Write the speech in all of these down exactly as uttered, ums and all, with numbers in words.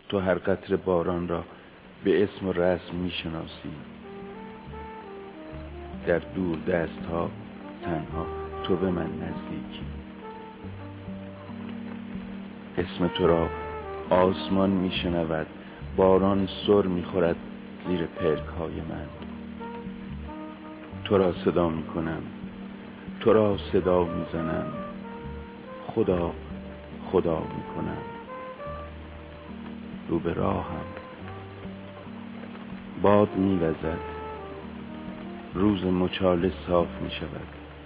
تو هر قطره باران را به اسم و رسم میشناسی. در دور دست ها تنها تو به من نزدیکی. اسم تو را آسمان میشنود، باران سر میخورد زیر پلک های من. تو را صدا میکنم، تو را صدا میزنم، خدا خدا میکنم. رو به راهم باد میوزد، روز مچاله صاف میشود.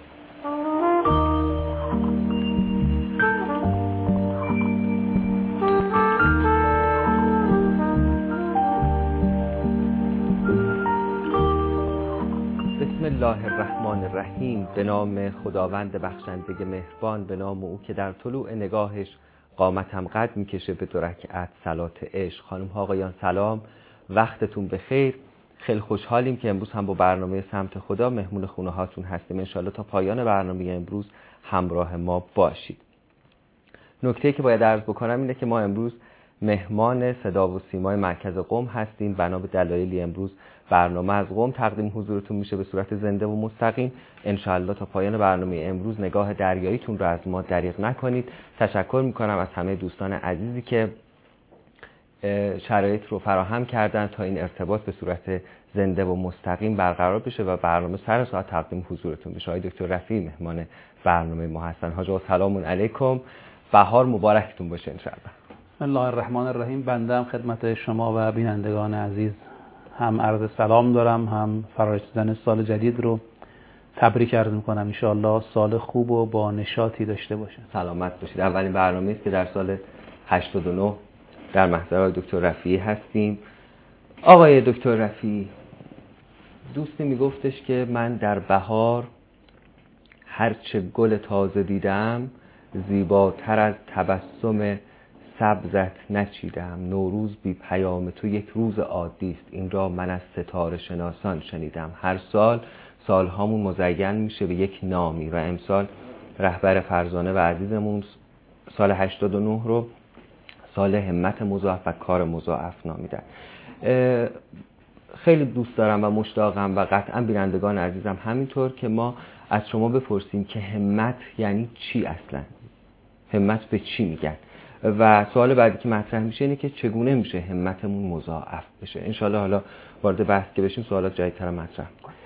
بسم الله الرحمن الرحیم. به نام خداوند بخشنده مهربان، به نام او که در طلوع نگاهش قامتم قد میکشه به دو رکعت صلات عشق. خانم ها آقایان سلام، وقتتون بخیر. خیلی خوشحالیم که امروز هم با برنامه سمت خدا مهمون خونه هاتون هستیم. انشالله تا پایان برنامه امروز همراه ما باشید. نکته‌ای که باید عرض بکنم اینه که ما امروز مهمان صدا و سیمای مرکز قم هستیم. بنا به دلایلی امروز برنامه از قم تقدیم حضورتون میشه به صورت زنده و مستقیم. انشالله تا پایان برنامه امروز نگاه دریاییتون رو از ما دریغ نکنید. تشکر میکنم از همه دوستان عزیزی که شرایط رو فراهم کردن تا این ارتباط به صورت زنده و مستقیم برقرار بشه و برنامه سر ساعت تقدیم حضورتون بشه. آقای دکتر رفیعی مهمان برنامه ما هستن. حاج آقا سلام علیکم، بهار مبارکتون باشه انشالله. بسم الله الرحمن الرحیم. بنده هم خدمت شما و بینندگان عزیز هم عرض سلام دارم، هم فرارسیدن سال جدید رو تبریک عرض میکنم. انشالله سال خوب و با نشاطی داشته باشه. سلامت باشید. اولین برنامه است که در سال هشتاد و نه در محضر آقای دکتر رفیعی هستیم. آقای دکتر رفیعی، دوستی میگفتش که من در بهار هرچه گل تازه دیدم، زیباتر از تبسم سبزت نچیدم. نوروز بی پیام تو یک روز عادی است، این را من از ستاره شناسان شنیدم. هر سال سالهامون مزین میشه به یک نامی و امسال رهبر فرزانه و عزیزمون سال هشتاد و نه رو سال همت مضاعف و کار مضاعف نامیدن. خیلی دوست دارم و مشتاقم و قطعا بینندگان عزیزم همینطور که ما از شما بپرسیم که همت یعنی چی اصلا؟ همت به چی میگن؟ و سوال بعدی که مطرح میشه اینه که چگونه میشه همتمون مضاعف بشه. انشالله حالا وارد بحث که بشیم سوالات جدیدتر مطرح میکنیم.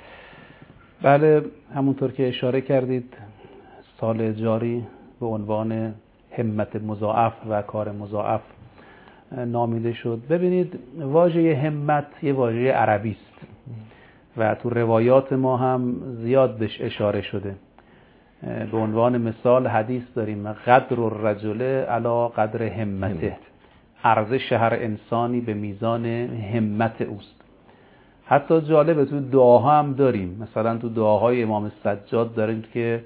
بله، همونطور که اشاره کردید سال جاری به عنوان همت مضاعف و کار مضاعف نامیده شد. ببینید، واژه همت یه واژه عربی است و تو روایات ما هم زیاد بهش اشاره شده. به عنوان مثال حدیث داریم قدر الرجل علی قدر همته، ارزش هر انسانی به میزان همت اوست. حتی جالبه تو دعاها هم داریم، مثلا تو دعاهای امام سجاد داریم که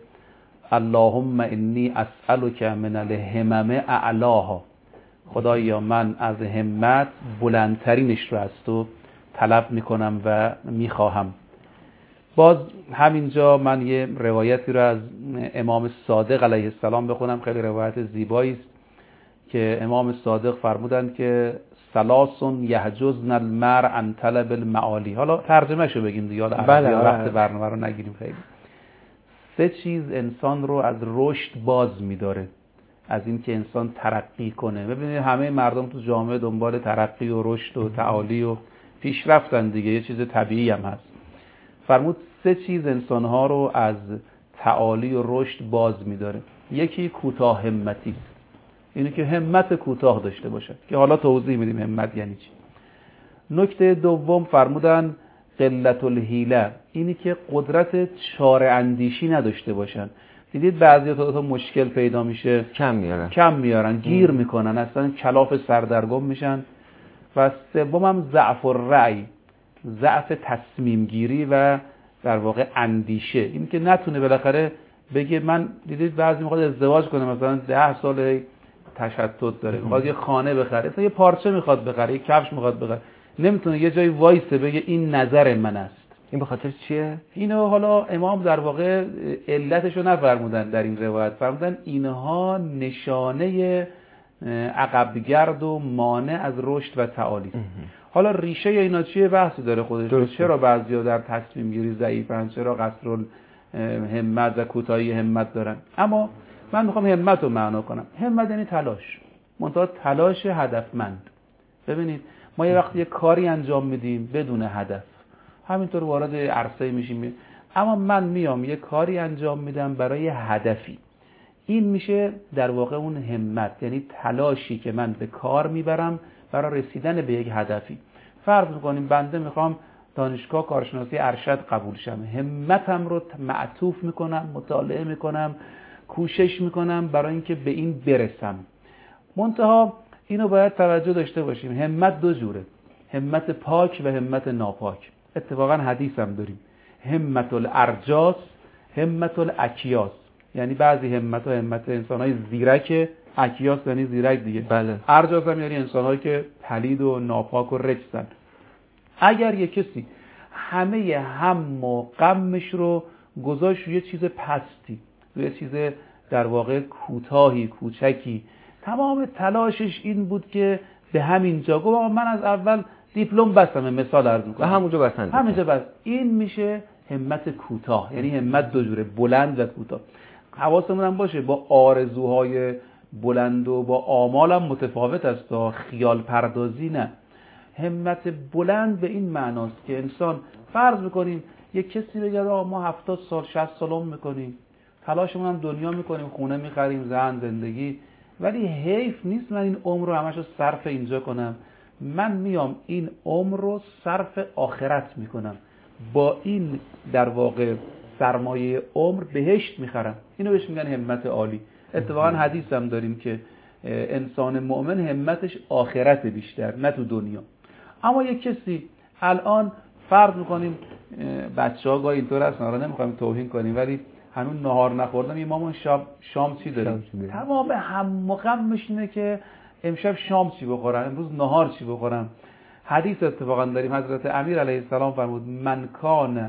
اللهم انی اسألک من الهمم اعلاها، خدایا من از همت بلندترینش رو از تو طلب میکنم و میخواهم. باز همینجا من یه روایتی رو از امام صادق علیه السلام بخونم، خیلی روایت زیبایی است که امام صادق فرمودند که ثلاث یحجزن المرء عن طلب المعالی. حالا ترجمه شو بگیم دیگه، حالا بله وقت برنامه رو نگیریم. خیلی سه چیز انسان رو از رشد باز می‌داره، از اینکه انسان ترقی کنه. ببینید همه مردم تو جامعه دنبال ترقی و رشد و تعالی و پیشرفتن دیگه، یه چیز طبیعی هم هست. فرمود سه چیز انسان‌ها رو از تعالی و رشد باز می‌داره. یکی کوتاه همتی است، اینه که همت کوتاه داشته باشد، که حالا توضیح میدیم همت یعنی چی. نکته دوم فرمودن قلت الحیله، اینی که قدرت چاره اندیشی نداشته باشن. دیدید بعضی تا مشکل پیدا میشه کم میارن کم میارن گیر میکنن، اصلا کلاف سردرگم میشن. و سوم هم ضعف الرأی، ضعف تصمیم گیری و در واقع اندیشه، این که نتونه بالاخره بگه من. دیدید بعضی میخواد ازدواج کنه، مثلا ده سال تشتت داره، میخواد یه خانه بخره، مثلا یه پارچه میخواد بخره، یه کفش میخواد بخره، نمیتونه یه جای وایسه بگه این نظر من است. این به خاطر چیه؟ اینو حالا امام در واقع علتشو نفرمودن در این روایت، فرمودن اینها نشانه عقبگرد و مانع از رشد و تعالی است. حالا ریشه اینا چیه بحثی داره خودش. درست. چرا بعضیا در تصمیم گیری ضعیفن، چرا قصر همت و کوتاهی همت دارن؟ اما من میخوام همت رو معنا کنم. همت یعنی تلاش، منتها تلاش هدفمند. ببینید ما یه وقتی یه کاری انجام میدیم بدون هدف، همینطور وارد عرصه میشیم، اما من میام یه کاری انجام میدم برای هدفی. این میشه در واقع اون همت، یعنی تلاشی که من به کار میبرم برای رسیدن به یک هدفی. فرض میکنیم بنده میخوام دانشگاه کارشناسی ارشد قبول شم، همتم رو معطوف میکنم، مطالعه میکنم، کوشش میکنم برای اینکه به این برسم. منتها اینو باید توجه داشته باشیم، همت دو جوره، همت پاک و همت ناپاک. اتفاقا حدیث هم داریم، همت الارجاس، همت الاکیاس. یعنی بعضی همت ها همت انسان های زیرک، اکیاس یعنی زیرک دیگه. بله. ارجاس هم یعنی انسان هایی که پلید و ناپاک و رجسن. اگر یک کسی همه هم و غمش رو گذاشت روی چیز پستی، روی چیز در واقع کوتاهی، کوچکی، تمام تلاشش این بود که به همین جا گفت من از اول دیپلم بستم، مثال عرض میکنم، و همونجا بستن، همینجا بس. این میشه همت کوتاه، یعنی همت دو جوره، بلند و کوتاه. حواسمون هم باشه با آرزوهای بلند و با آمال هم متفاوت است تا خیال پردازی نه. همت بلند به این معناست که انسان فرض میکنیم یک کسی بگه ما هفتاد سال شصت سال عمر میکنیم، تلاشمون هم دنیا میکنیم، خونه میخریم، زن، زندگی، ولی حیف نیست من این عمر رو همش رو صرف اینجا کنم. من میام این عمر رو صرف آخرت میکنم، با این در واقع سرمایه عمر بهشت میخرم. اینو بهش میگن همت عالی. اتفاقا حدیث هم داریم که انسان مؤمن همتش آخرت بیشتر، نه تو دنیا. اما یک کسی الان فرض میکنیم بچه ها گاه اینطور هستن، آره نمیخوایم توهین کنیم، ولی هنوز نهار نخوردم، امام شب شام چی داریم؟ تمام هم و غمش اینه که امشب شام چی بخورم، امروز نهار چی بخورم. حدیث اتفاقا داریم حضرت امیر علیه السلام فرمود من کان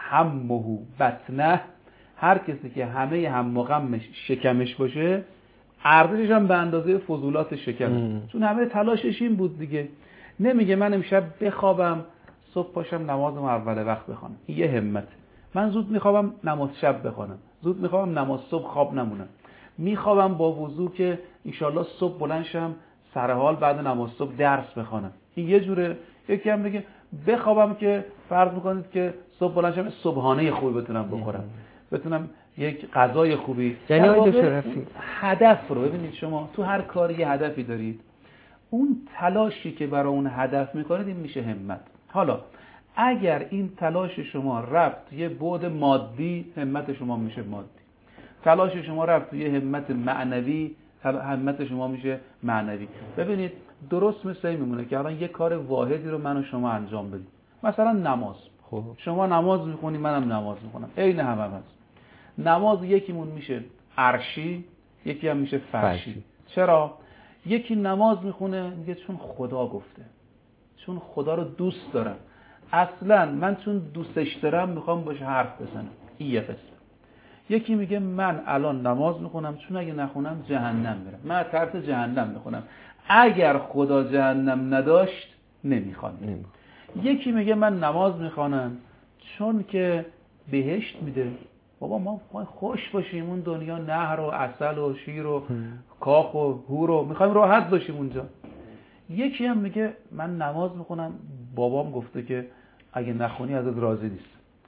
همه بطنه، هر کسی که همه هم و غمش شکمش باشه، ارزشش هم به اندازه فضولات شکمه. چون همه تلاشش این بود دیگه. نمیگه من امشب بخوابم صبح پاشم نمازم اول وقت بخونم، این یه همت. من زود میخوابم نماز شب بخونم، زود میخوابم نماز صبح خواب نمونم، میخوابم با وضو که انشالله صبح بلند شم سر حال بعد نماز صبح درس بخونم. این یه جوره. یکی هم میگه بخوابم که فرض میکنید که صبح بلند شم صبحانه خوبی بتونم بخورم، بتونم یک غذای خوبی. یعنی آقای دکتر رفیع هدف رو ببینید، شما تو هر کاری یه هدفی دارید، اون تلاشی که برای اون هدف میکنید این میشه همت. حالا اگر این تلاش شما رفت یه بعد مادی، همت شما میشه مادی. تلاش شما رفت یه همت معنوی، همت شما میشه معنوی. ببینید درست مثل این میمونه که الان یه کار واحدی رو من و شما انجام بدیم، مثلا نماز. خب شما نماز میخونی، منم نماز میخونم، عین هم هم هست. نماز یکیمون میشه عرشی، یکی هم میشه فرشی. چرا؟ یکی نماز میخونه میگه چون خدا گفته، چون خدا رو دوست دارم، اصلا من چون دوستش دارم میخوام باشه حرف بزنم. این یه قصه. یکی میگه من الان نماز میخونم چون اگه نخونم جهنم میرم، من از ترس جهنم میخونم، اگر خدا جهنم نداشت نمیخوام. یکی میگه من نماز میخوانم چون که بهشت میده، بابا ما خوش باشیم اون دنیا، نهر و عسل و شیر و کاخ و هور و میخوایم راحت باشیم اونجا. یکی هم میگه من نماز میخونم بابام گفته که اگه نخونی ازت راضی نیست.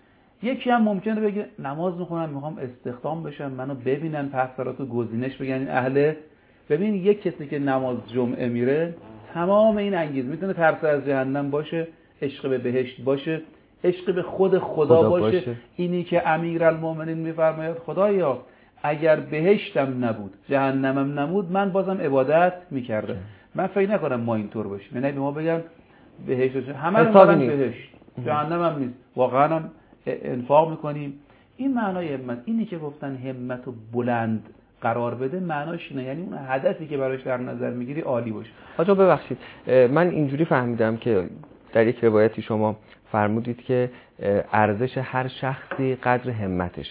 یکی هم ممکنه بگه نماز میخونم میخوام استخدام بشم، منو ببینن پسراتو گزینش بگن این اهله. ببین یک کسی که نماز جمعه میره، تمام این انگیزه، میتونه ترس از جهنم باشه، عشق به بهشت باشه، عشق به خود خدا, خدا باشه. باشه اینی که امیرالمومنین میفرماید خدایا اگر بهشتم نبود جهنمم نبود من بازم عبادت میکردم. من فکر نکنم ما اینطور باشیم، یعنی به ما بگن بهشت همه رو میگن بهشت، جهنم هم نیست، واقعا هم انفاق میکنیم. این معنای همت. اینی که گفتن همت و بلند قرار بده معناش اینه، یعنی اون هدفی که براش در نظر میگیری عالی باشه. آقا ببخشید من اینجوری فهمیدم که در یک روایتی شما فرمودید که ارزش هر شخصی قدر همتشه.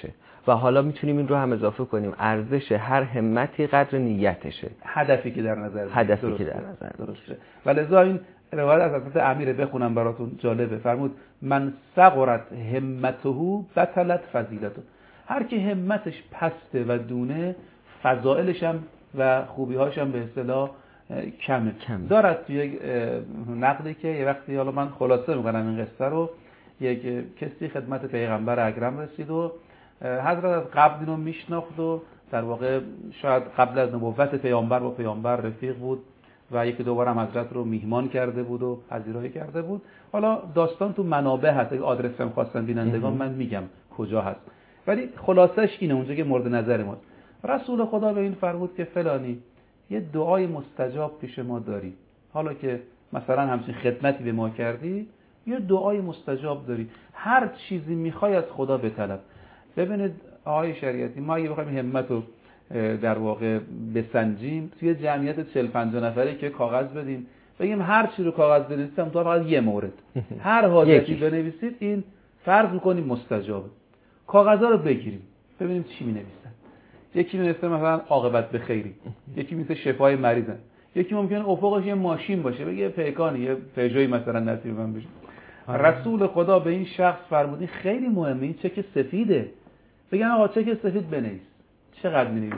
و حالا میتونیم این رو هم اضافه کنیم ارزش هر همتی قدر نیتشه، هدفی که در نظر هدفی که در نظر درسته. ولذا این روایت از حضرت امیر بخونم براتون، جالبه. فرمود من صغرت همته بطلت فضیلته. هر کی همتش پسته و دونه، فضائلش هم و خوبی‌هاش هم به اصطلاح کمه. کم. دارد توی یک نقلی که یه وقتی، حالا من خلاصه میکنم این قصه رو، یک کسی خدمت پیغمبر اکرم رسید و حضرت از قبل اینو میشناخت و در واقع شاید قبل از نبوت پیامبر با پیامبر رفیق بود و یکی دو بار هم حضرت رو میهمان کرده بود و پذیرایی کرده بود. حالا داستان تو منابع هست، اگه آدرس هم خواستن بینندگان من میگم کجا هست، ولی خلاصش اینه اونجا که مورد نظر ماست. رسول خدا به این فرمود که فلانی یه دعای مستجاب پیش ما داری، حالا که مثلا همچین خدمتی به ما کردی یه دعای مستجاب داری، هر چیزی میخوای از خدا بطلب. ببینید آقای شریعتی، ما اگه بخوایم همت رو در واقع بسنجیم، توی جمعیت چهل پنجاه نفری که کاغذ بدیم بگیم هر چی رو کاغذ بنویسیم تو فقط یه مورد هر حاجتی بنویسید این فرض میکنیم مستجابه. کاغذا رو بگیریم ببینیم چی می‌نویسن. یکی می‌نویسه مثلا عاقبت به خیری، یکی می‌نویسه شفای مریضن، یکی ممکنه افقش یه ماشین باشه بگه پیکانی یه پژوی مثلا نصیب من بشه. رسول خدا به این شخص فرمودی خیلی مهمه این چک سفیده، بگن آقا چک سفید بنویس، چقدر می‌نویسی؟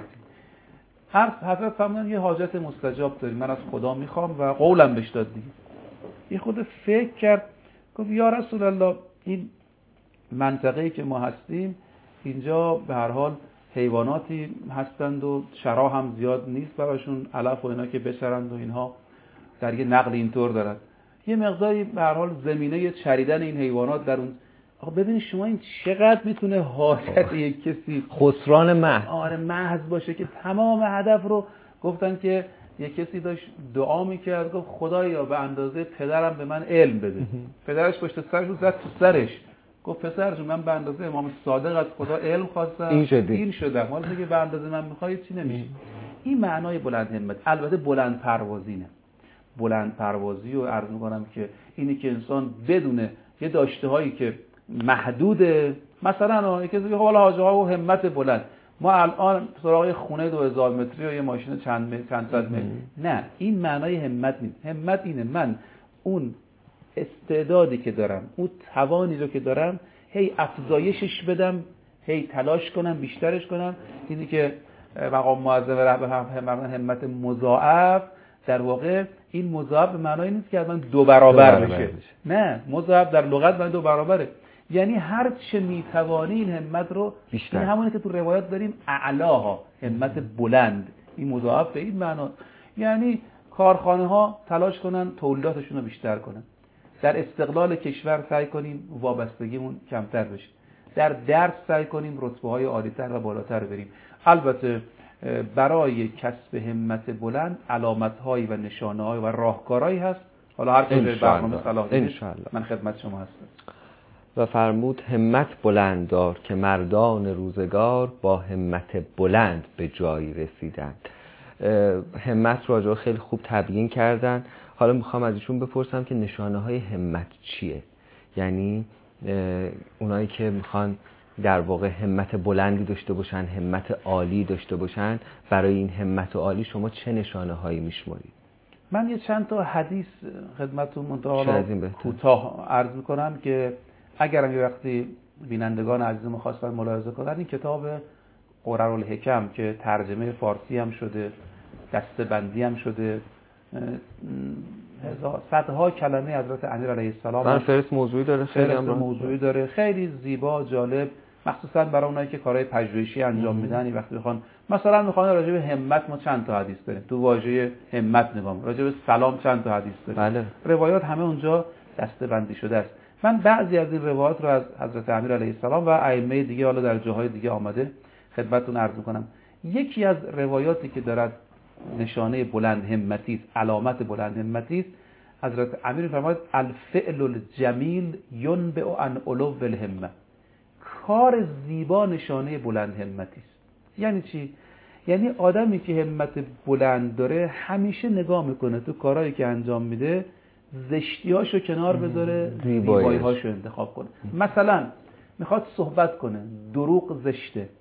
هر حضرت فرمودن یه حاجت مستجاب داری، من از خدا میخوام و قولم بهش داد دیگه. یه خود فکر کرد، گفت یا رسول الله این منطقه‌ای که ما هستیم اینجا به هر حال حیواناتی هستند و شرا هم زیاد نیست براشون، علف و اینا که بچرند و اینها در یه نقل اینطور دارد، یه مقداری به هر حال زمینه چریدن این حیوانات در اون. آقا ببینید شما این چقدر میتونه حاجت یک کسی خسران محض آره محض باشه که تمام هدف رو گفتن که یک کسی داشت دعا میکرد، گفت خدایا به اندازه پدرم به من علم بده. پدرش پشت سرش رو زد تو سرش، گفت پسر جون من به اندازه امام صادق از خدا علم خواستم این, این شدم، حالا دیگه به اندازه من میخوای چی نمیشه. این معنای بلند همت. البته بلند پروازی نه، بلند پروازی رو عرض میکنم که اینی که انسان بدونه یه داشته هایی که محدوده، مثلا یکی میگه حالا حاجه ها و همت بلند، ما الان سراغ خونه دو هزار متری و یه ماشین چند متر چند صد متر، نه این معنای همت نیست. همت اینه من اون استعدادی که دارم، اون توانی رو که دارم هی افزایشش بدم، هی تلاش کنم بیشترش کنم. اینی که مقام معظم رهبر همت مضاعف، در واقع این مضاعف به معنای نیست که من دو برابر بشه، نه مضاعف در لغت من دو برابره، یعنی هر چه میتوانی این همت رو بیشتر. این همونه که تو روایات داریم اعلاها، همت بلند، این مضاعف به این معنا، یعنی کارخانه ها تلاش کنن تولیداتشون رو بیشتر کنن، در استقلال کشور سعی کنیم وابستگیمون کمتر بشه، در درس سعی کنیم رتبه های عالی‌تر و بالاتر بریم. البته برای کسب همت بلند علامت‌هایی و نشانه‌هایی و راهکارهایی هست، حالا هر کجای برنامه صلاح دید من خدمت شما هستم. و فرمود همت بلند دار که مردان روزگار با همت بلند به جایی رسیدند. همت راجع خیلی خوب تبیین کردن. حالا میخوام از ایشون بپرسم که نشانه های همت چیه؟ یعنی اونایی که میخوان در واقع همت بلندی داشته باشن، همت عالی داشته باشن، برای این همت عالی شما چه نشانه هایی میشمارید؟ من یه چند تا حدیث خدمتتون منتها کوتاه عرض میکنم که اگر یه وقتی بینندگان عزیزم خواستن ملاحظه کنن، این کتاب قررالحکم که ترجمه فارسی هم شده، دسته بندی هم شده، صدها کلمه حضرت امیر علیه السلام من فهرست موضوعی داره، خیلی هم موضوعی داره، خیلی زیبا جالب، مخصوصا برای اونایی که کارهای پژوهشی انجام میدن. وقتی بخوان مثلا میخوان راجع به همت، ما چند تا حدیث داریم تو واژه همت، نگام راجع به سلام چند تا حدیث داریم. بله. روایات همه اونجا دسته بندی شده است. من بعضی از این روایات رو از حضرت امیر علیه السلام و ائمه دیگه حالا در جاهای دیگه آمده خدمتتون عرض می‌کنم. یکی از روایاتی که دارد نشانه بلند همتی است، علامت بلند همتی است، حضرت امیر فرماید الفعل الجمیل ینبئ عن علو الهمه. کار زیبا نشانه بلند همتی است. یعنی چی؟ یعنی آدمی که همت بلند داره همیشه نگاه میکنه تو کارهایی که انجام میده زشتیاشو کنار بذاره، زیبایی‌هاشو انتخاب کنه. مثلا میخواد صحبت کنه، دروغ زشته،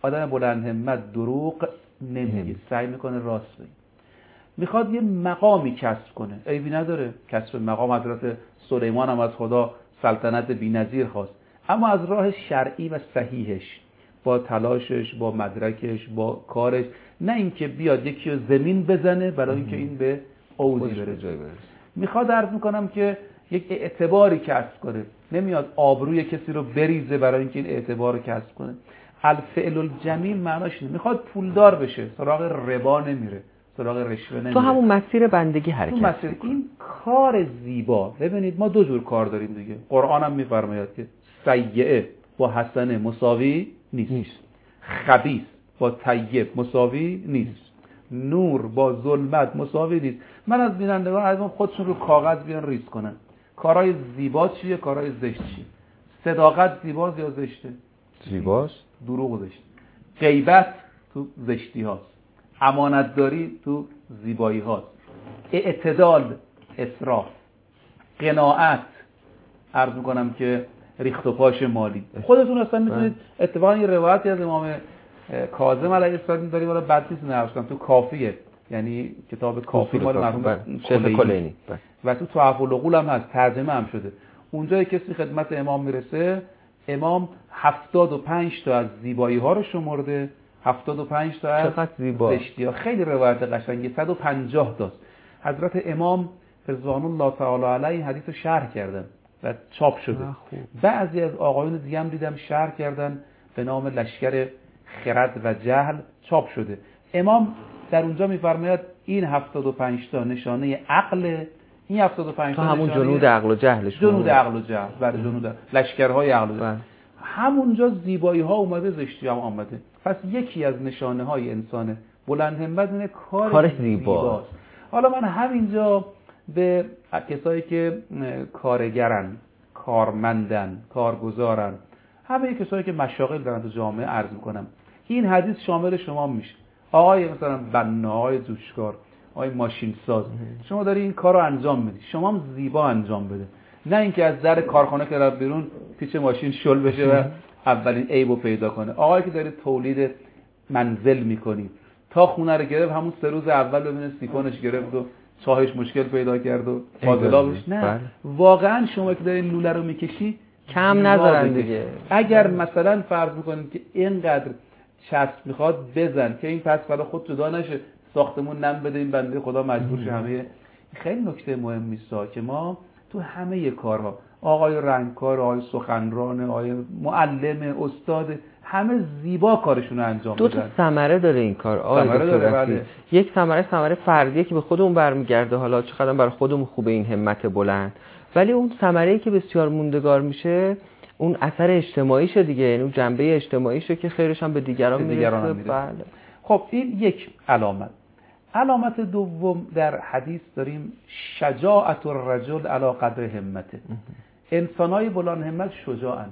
آدم بلند همت دروغ نمیگه، سعی میکنه راست بگه. میخواد یه مقامی کسب کنه، عیبی نداره، کسب مقام. حضرت سلیمان هم از خدا سلطنت بی‌نظیر خواست، اما از راه شرعی و صحیحش، با تلاشش، با مدرکش، با کارش، نه اینکه بیاد یکی رو زمین بزنه برای اینکه این به اوجی برسه. میخواد عرض میکنم که یک اعتباری کسب کنه، نمیاد آبروی کسی رو بریزه برای اینکه این اعتبار رو کسب کنه. الفعل الجمیل معناش اینه، میخواد پولدار بشه، سراغ ربا نمیره، سراغ رشوه نمیره، تو همون مسیر بندگی حرکت تو مسیر این کار زیبا. ببینید ما دو جور کار داریم دیگه، قرآن هم میفرماید که سیئه با حسنه مساوی نیست, نیست. خبیث با طیب مساوی نیست، نور با ظلمت مساوی نیست. من از بینندگان عزیزم خودشون رو کاغذ بیان ریز کنن، کارهای زیبا چیه، کارهای زشت چیه. صداقت زیباست یا زشته؟ زیباست. دروغ زشت. غیبت تو زشتی هاست، امانتداری تو زیبایی هاست، اعتدال اسراف، قناعت عرض میکنم که ریخت و پاش مالی. خودتون اصلا میتونید اتفاقا یه روایتی از امام کاظم علیه السلام داریم، ولی بد نیست نقش کنم، تو کافیه، یعنی کتاب کافی مال مرحوم کلینی و تو تحف العقول هم هست، ترجمه هم شده. اونجا کسی خدمت امام میرسه، امام هفتاد و پنج تا از زیبایی ها رو شمرده، هفتاد و پنج تا از زشتی ها. خیلی روایت قشنگی، صد و پنجاه تاست. حضرت امام رضوان الله تعالی علیه حدیث رو شرح کردن و چاپ شده. بعضی از آقایون دیگه هم دیدم شرح کردن به نام لشکر خرد و جهل، چاپ شده. امام در اونجا میفرماید این هفتاد و پنج تا نشانه عقل، این هفتاد و پنج تا همون جنود عقل و جهلش، جنود عقل و جهل، برای جنود لشکرهای عقل و جهل. همونجا زیبایی ها اومده، زشتی هم اومده. پس یکی از نشانه های انسان بلند همت اینه کار, کار زیباست. حالا من همینجا به کسایی که کارگرن، کارمندن، کارگزارن، همه کسایی که مشاغل دارن تو جامعه عرض میکنم، این حدیث شامل شما میشه. آقای مثلا بناهای جوشکار، آقای ماشین ساز، شما داری این کار رو انجام میدی، شما هم زیبا انجام بده، نه اینکه از در کارخانه که رفت بیرون پیچ ماشین شل بشه و اولین عیبو پیدا کنه. آقایی که داری تولید منزل میکنی، تا خونه رو گرفت همون سه روز اول ببینه سیفونش گرفت و چاهش مشکل پیدا کرد و فاضلابش، نه بله. واقعا شما که داری لوله رو میکشی کم نذارن دیگه. اگر مثلا فرض میکنیم که اینقدر چسب میخواد بزن که این پس برای خود جدا نشه، ساختمون نم بده این بنده خدا مجبور شه همه. خیلی نکته مهمی است که ما تو همه کارها، آقای رنگکار، آقای سخنران، آقای معلم، استاد، همه زیبا کارشون رو انجام بدن. دو تا ثمره داره این کار آقای دکتر رفیع. یک ثمره ثمره فردیه که به خودمون برمیگرده، حالا چقدر برای خودمون خوبه این همت بلند، ولی اون ثمره‌ای که بسیار موندگار میشه اون اثر اجتماعیشه دیگه، یعنی اون جنبه اجتماعیشه که خیرش هم به دیگران میرسه. بله. خب این یک علامت. علامت دوم در حدیث داریم شجاعت الرجل علی قدر همته. انسانای بلند همت شجاعن.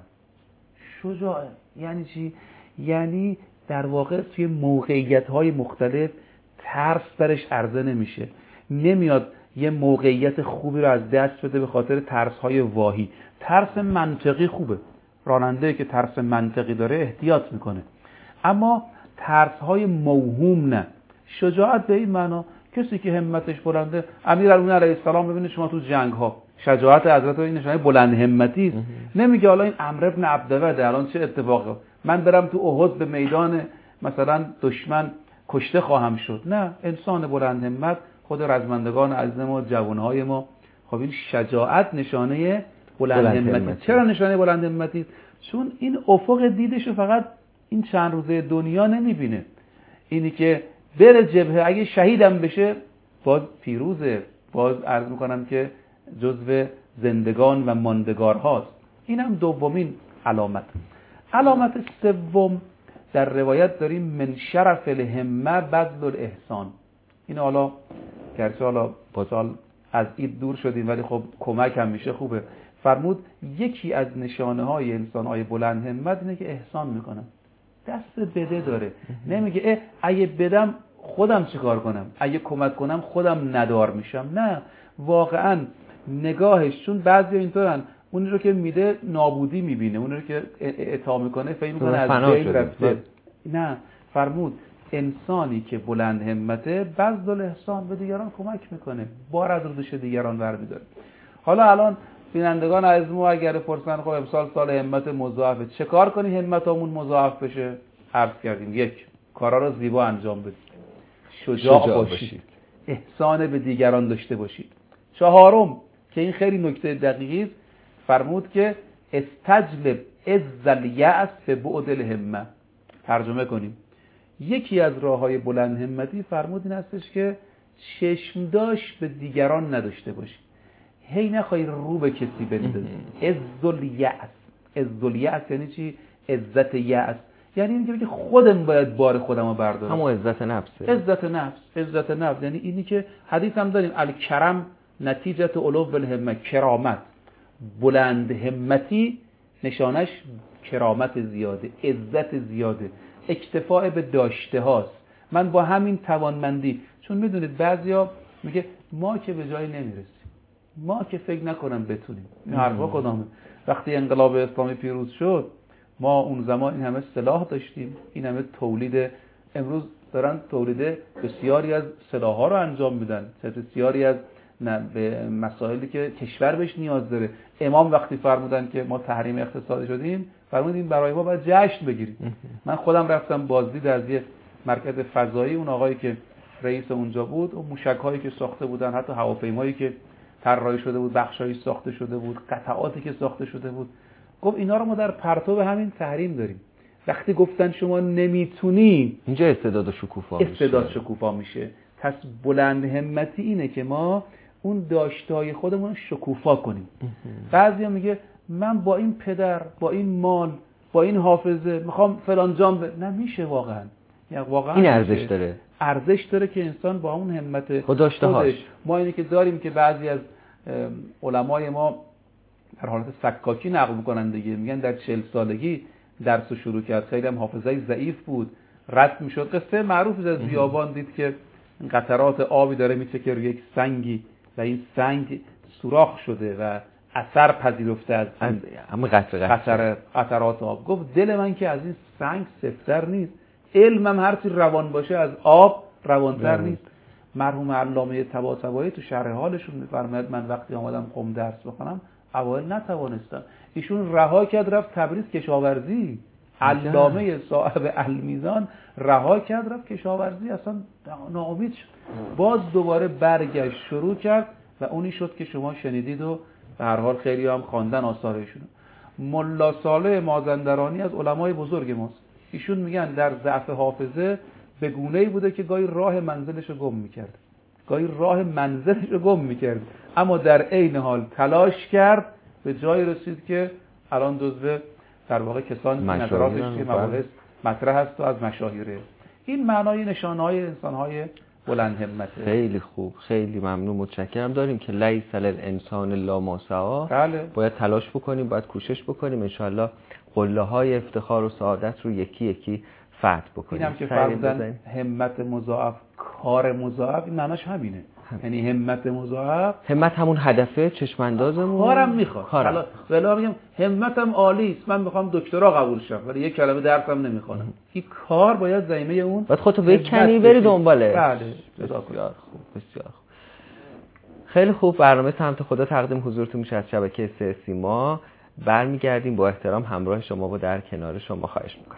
شجاع یعنی چی؟ یعنی در واقع توی موقعیت‌های مختلف ترس درش عرضه نمیشه، نمیاد یه موقعیت خوبی رو از دست بده به خاطر ترس‌های واهی. ترس منطقی خوبه، راننده‌ای که ترس منطقی داره احتیاط میکنه، اما ترس‌های موهوم نه. شجاعت به این معنا کسی که همتش بلنده، امیرالمومنین علیه السلام ببینید شما تو جنگ‌ها شجاعت حضرت این نشانه بلند همتی است. نمیگه حالا این عمرو بن عبدود الان چه اتفاقی من برم تو احد به میدان مثلا دشمن کشته خواهم شد، نه، انسان بلند همت خود رزمندگان عزیز ما، جوانهای ما. خب این شجاعت نشانه بلند, بلند همتی. همتی. چرا نشانه بلند همتی؟ چون این افق دیدش رو فقط این چند روزه دنیا نمیبینه، اینی که بره جبهه اگه شهیدم بشه باز پیروزه، باز عرض میکنم که جزو زندگان و ماندگار هاست. این هم دومین علامت. علامت سوم در روایت داریم من شرف الهمه بذل الاحسان. این حالا گرچه حالا با سال از عید دور شدیم ولی خب کمک هم میشه، خوبه. فرمود یکی از نشانه های انسان های بلند همت اینه که احسان میکنن، دست بده داره، نمیگه اه اگه بدم خودم چیکار کنم، اگه کمک کنم خودم ندار میشم، نه، واقعا نگاهش، چون بعضی اینطورن اون رو که میده نابودی میبینه، اون رو که اعطا میکنه فکر میکنه از بین رفته، نه، فرمود انسانی که بلند همته بذل الاحسان به دیگران کمک میکنه، بار از دوش دیگران برمی‌داره. حالا الان بینندگان عزیز ما اگر پرسن خب امسال سال همت مضاعفه، چه کار کنی همتمون مضاعف بشه؟ عرض کردیم یک، کارا رو زیبا انجام بدید، شجاع, شجاع باشید. باشید، احسان به دیگران داشته باشید. چهارم که این خیلی نکته دقیقی است، فرمود که استجلب عز الیأس ببعد الهمه. ترجمه کنیم، یکی از راه‌های بلند همتی فرمود این هستش که چشمداش به دیگران نداشته باشی، هی نخوای رو به کسی بندازی. عز الیأس، عز الیأس یعنی چی؟ عزت یأس، یعنی اینکه بگی خودم باید بار خودم رو بردارم. همون عزت نفسه. عزت نفس، عزت نفس یعنی اینی که حدیث هم داریم الکرم نتیجه علو الهمه، کرامت، بلند همتی نشانش کرامت زیاده، عزت زیاده، اکتفاء به داشته هاست. من با همین توانمندی، چون میدونید بعضیا میگه ما که به جایی نمیرسیم، ما که فکر نکنم بتونیم. این حرفا کدامه؟ وقتی انقلاب اسلامی پیروز شد ما اون زمان این همه سلاح داشتیم، این همه تولید، امروز دارن تولید بسیاری از سلاح‌ها رو انجام میدن، بسیاری از به مسائلی که کشور بهش نیاز داره. امام وقتی فرمودن که ما تحریم اقتصادی شدیم، فرمودین برای ما باید جشن بگیریم. من خودم رفتم بازدید از یه مرکز فضایی، اون آقایی که رئیس اونجا بود، اون موشک‌هایی که ساخته بودن، حتی هواپیمایی که طراحی شده بود، بخشایی ساخته شده بود، قطعاتی که ساخته شده بود، گفت اینا رو ما در پرتو همین تحریم داریم. وقتی گفتن شما نمیتونی، اینجا استعداد شکوفا میشه. استعداد شکوفا میشه. پس بلند همتی اینه که ما اون داشته‌های خودمون رو شکوفا کنیم. بعضیا میگه من با این پدر، با این مال، با این حافظه میخوام فلان جام ب... نمیشه واقعا. یا واقعا این ارزش داره. ارزش داره که انسان با اون همت خودش، ما اینی که داریم که بعضی از علمای ما در حالت سکاکی نقل میکنن دیگه، میگن در چهل سالگی درس شروع کرد، خیلی هم حافظه ضعیف بود، رد میشد. قصه معروف از بیابان دید که قطرات آبی داره میچکه روی یک سنگی و این سنگ سوراخ شده و اثر پذیرفته از همه قطره قطر قطرات آب. گفت دل من که از این سنگ سفتر نیست، علمم هرچی روان باشه از آب روانتر نیست. مرحوم علامه طباطبایی تو شرح حالشون میفرماید من وقتی آمدم قم درس بخونم اوایل نتوانستم، ایشون رها کرد رفت تبریز کشاورزی. علامه صاحب المیزان رها کرد رفت کشاورزی، اصلا ناامید شد، باز دوباره برگشت شروع کرد و اونی شد که شما شنیدید و به هر حال خیلی هم خواندن آثارشون. ملا صالح مازندرانی از علمای بزرگ ماست، ایشون میگن در ضعف حافظه به گونه‌ای بوده که گاهی راه منزلش رو گم میکرد، گاهی راه منزلش رو گم میکرد، اما در عین حال تلاش کرد به جای رسید که الان جزو در واقع کسانی که نظراتش توی مباحث مطرح هست و از مشاهیره. این معنای نشانه‌های انسان‌های بلند همته. خیلی خوب، خیلی ممنون، متشکرم. داریم که لیس للانسان الا ما سعی. بله. باید تلاش بکنیم، باید کوشش بکنیم، ان شاءالله قله‌های افتخار و سعادت رو یکی یکی فتح بکنیم. اینم که فرمودن همت مضاعف، کار مضاعف، این معناش همینه. یعنی همت مضاعف، همت همون هدفه، چشم اندازمون، کارم میخواد. حالا ولی میگم همتم عالی است، من میخوام دکترا قبول شم ولی یک کلمه درسم نمیخونم. این کار باید زمینه اون بعد خودتو بکنی بری دنبالش. بله، بسیار خوب، بسیار خوب. خیلی خوب. برنامه سمت خدا تقدیم حضورتون میشه از شبکه سه سیما. برمیگردیم با احترام همراه شما و در کنار شما خواهش میکنم.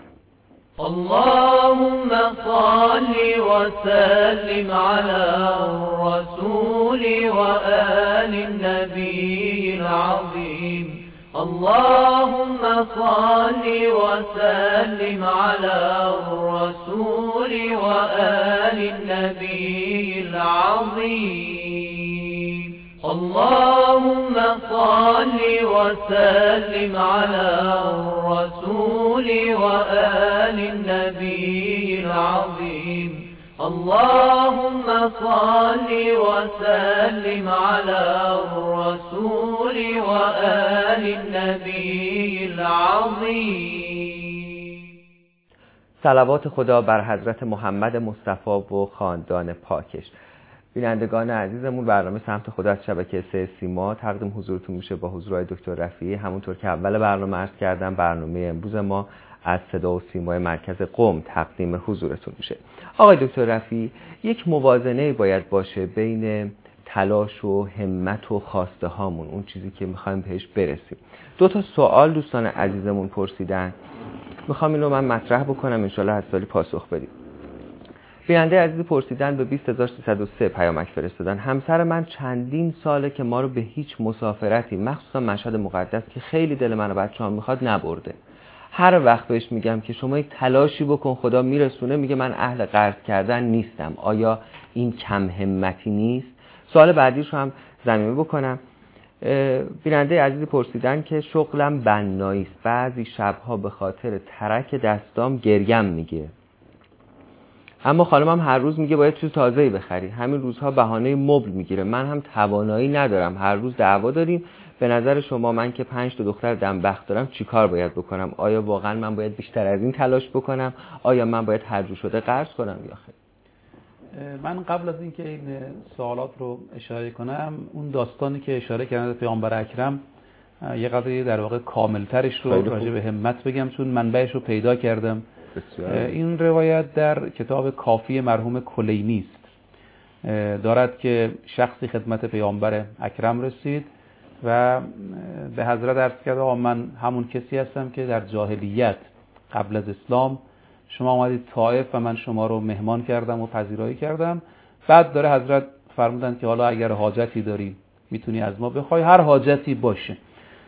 اللهم صل وسلم على الرسول وآل النبي العظيم. اللهم صل وسلم على الرسول وآل النبي العظيم. اللهم صل وسلم على الرسول وآل النبي العظيم. اللهم صل وسلم على الرسول وآل النبي العظيم. صلوات خدا بر حضرت محمد مصطفی و خاندان پاکش. بینندگان عزیزمون، برنامه سمت خدا از شبکه سه سیما تقدیم حضورتون میشه با حضور دکتر رفیعی. همونطور که اول برنامه عرض کردم، برنامه امروز ما از صدا و سیمای مرکز قم تقدیم حضورتون میشه. آقای دکتر رفیعی، یک موازنه باید باشه بین تلاش و همت و خواسته هامون، اون چیزی که میخوایم بهش برسیم. دو تا سوال دوستان عزیزمون پرسیدن، میخوام اینو من مطرح بکنم، انشالله هر سالی پاسخ بدیم. بیننده عزیز پرسیدن به بیست هزار سیصد و سه پیامک فرستادن. همسر من چندین ساله که ما رو به هیچ مسافرتی، مخصوصا مشهد مقدس که خیلی دل من و بچه‌ام میخواد، نبرده. هر وقت بهش میگم که شما یک تلاشی بکن خدا میرسونه، میگه من اهل قرض کردن نیستم. آیا این کم همتی نیست؟ سوال بعدیش رو هم ضمیمه بکنم. بیننده عزیزی پرسیدن که شغلم بنایی است، بعضی شبها به خاطر ترک دستام گریم میگه، اما خانمم هر روز میگه باید چیز تازه‌ای بخری. همین روزها بهانه مبل میگیره، من هم توانایی ندارم، هر روز دعوا داریم. به نظر شما من که پنج تا دختر دنبخت دارم چیکار باید بکنم؟ آیا واقعا من باید بیشتر از این تلاش بکنم؟ آیا من باید هر جو شده قرض کنم یا خیر؟ من قبل از اینکه این سوالات رو اشاره کنم، اون داستانی که اشاره کردن پیامبر اکرم یه قضیه در واقع کاملترش رو راجع به همت بگم، چون منبعش رو پیدا کردم. بسیار. این روایت در کتاب کافی مرحوم کلینی است. دارد که شخصی خدمت پیامبر اکرم رسید و به حضرت عرض کرد آقا من همون کسی هستم که در جاهلیت قبل از اسلام شما اومدید طائف و من شما رو مهمان کردم و پذیرایی کردم. بعد داره حضرت فرمودن که حالا اگر حاجتی داری میتونی از ما بخوای، هر حاجتی باشه.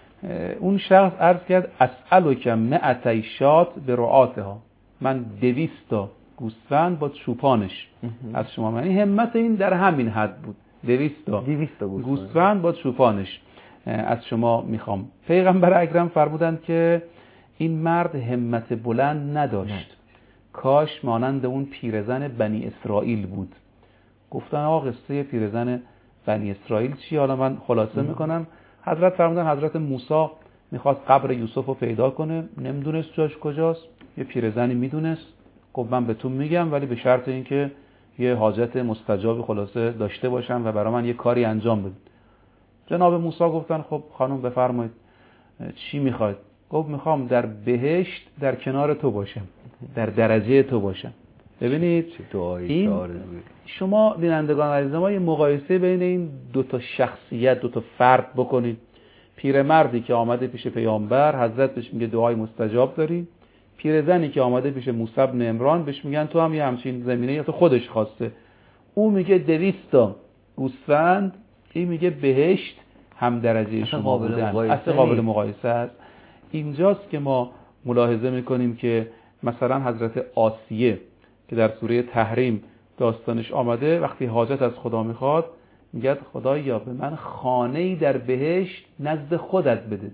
اون شخص عرض کرد اسألک مئتی شات به رعاتها، من دویست تا گوسفند با چوپانش از شما. من همت این در همین حد بود، دویست تا گوسفند با چوپانش از شما میخوام. پیغمبر اکرم فرمودند که این مرد همت بلند نداشت، نه. کاش مانند اون پیرزن بنی اسرائیل بود. گفتن آقا قصه پیرزن بنی اسرائیل چی؟ حالا من خلاصه میکنم. حضرت فرمودن حضرت موسی میخواست قبر یوسف رو پیدا کنه، نمیدونست جاش کجاست. یه پیرزنی میدونست، گفت من به تو میگم ولی به شرط اینکه یه حاجت مستجاب خلاصه داشته باشم و برای من یه کاری انجام بدید. جناب موسی گفتن خب خانم بفرمایید چی میخواید؟ گفت میخوام در بهشت در کنار تو باشم، در درجه تو باشم. ببینید این شما بینندگان عزیز ما یه مقایسه بین این دو تا شخصیت، دو تا فرد بکنید. پیرمردی که آمده پیش پیامبر، حضرت بهش میگه دعای مستجاب داری. پیرزنی که آمده پیش موسی بن عمران، بهش میگن تو هم یه همچین زمینه یا تو خودش خواسته. او میگه دویست تا گوسفند، این میگه بهشت هم درجه شما بودن. اصلا قابل مقایسه است. اینجاست که ما ملاحظه میکنیم که مثلا حضرت آسیه که در سوره تحریم داستانش آمده، وقتی حاجت از خدا میخواد میگه خدایا به من خانه‌ای در بهشت نزد خودت بده،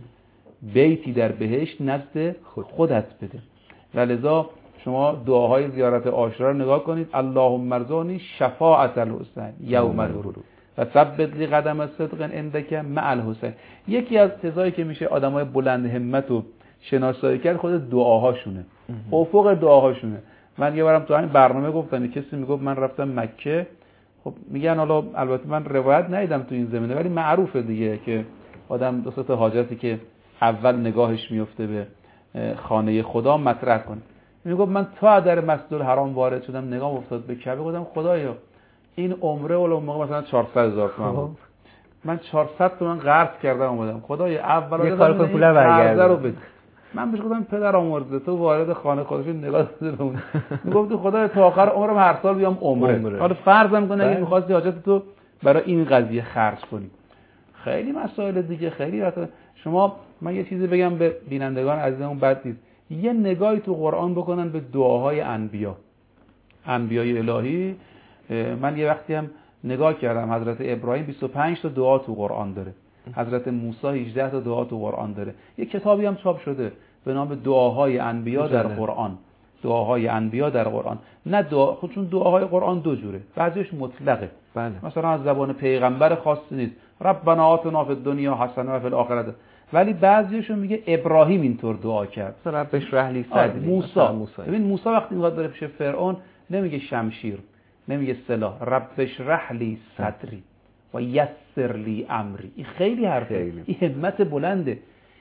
بیتی در بهشت نزد خودت بده. ولذا شما دعاهای زیارت عاشورا رو نگاه کنید. اللهم ارزقنی شفاعت الحسین یوم الورود و ثبت لی قدم صدق عندک مع الحسین. یکی از چیزایی که میشه آدمای بلند همت و شناسایی کرد خود دعاهاشونه، افق دعاهاشونه. من یه بارم تو همین برنامه گفتم، کسی میگفت من رفتم مکه. خب میگن حالا البته من روایت ندیدم تو این زمینه ولی معروفه دیگه که آدم دو سه تا حاجتی که اول نگاهش میفته به خانه خدا مطرح کنه. میگفت من تا در مسجد الحرام وارد شدم نگاه افتاد به کعبه، گفتم خدایا این عمره اون موقع مثلا چهارصد هزار تومان بود، من چهارصد تومان قرض کردم اومدم، خدایا اول یه کار پول برگردون رو بده. من بهش گفتم پدر آمرزه تو وارد خانه خودش نگاه بده به اون. میگفت خدایا تا آخر عمرم هر سال بیام عمره. حالا فرضم کن اگه می‌خواستی حاجت تو برای این قضیه خرج کنی. خیلی مسائل دیگه خیلی وقت شما، من یه چیزی بگم به بینندگان عزیزمون بد نیست، یه نگاهی تو قرآن بکنن به دعاهای انبیا، انبیای الهی. من یه وقتی هم نگاه کردم حضرت ابراهیم بیست و پنج تا دعا تو قرآن داره، حضرت موسی هجده تا دعا تو قرآن داره. یه کتابی هم چاپ شده به نام دعاهای انبیا در قرآن. دعاهای انبیا در قرآن. نه دعا خود، چون دعاهای قرآن دو جوره، بعضیش مطلقه، بله. مثلا از زبان پیغمبر خاصی نیست، ربنا آتنا فی الدنیا حسنه و فی الاخره، ولی بعضیشون میگه ابراهیم اینطور دعا کرد، رب اشرح لی صدری. موسی، ببین موسی وقتی میخواد بره پیش فرعون نمیگه شمشیر، نمیگه سلاح، رب اشرح لی صدری و یسر لی امری. این خیلی حرفه، این همت بلنده.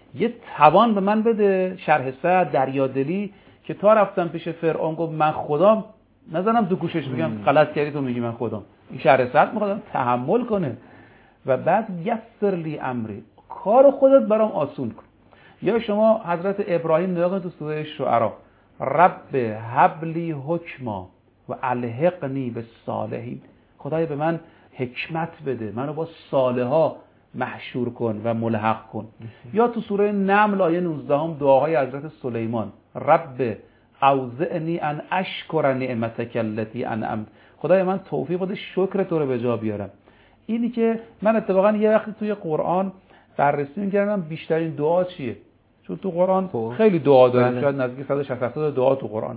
یه توان به من بده، شرح صدر، دریادلی، که تا رفتم پیش فرعون گفت من خدام، نزنم تو گوشش بگم غلط کردی تو میگی من خدام. این شرح صدر میخواد تحمل کنه. و بعد یسر لی امری، کار خودت برام آسون کن. یا شما حضرت ابراهیم نگاه کنید تو سوره شعرا، رب هب لی حکما و الحقنی بالصالحین، خدای به من حکمت بده، منو با صالحا محشور کن و ملحق کن. یا تو سوره نمل آیه نوزده هم دعاهای حضرت سلیمان، رب اوزعنی ان اشکر نعمتک التی انعمت، خدای من توفیق بده شکر تو رو به جا بیارم. اینی که من اتفاقا یه وقتی توی قرآن بررسی می‌کردم بیشترین دعا چیه، چون تو قرآن خیلی دعا داریم، شاید نزدیک صد و شصت هفتاد دعا تو قرآن.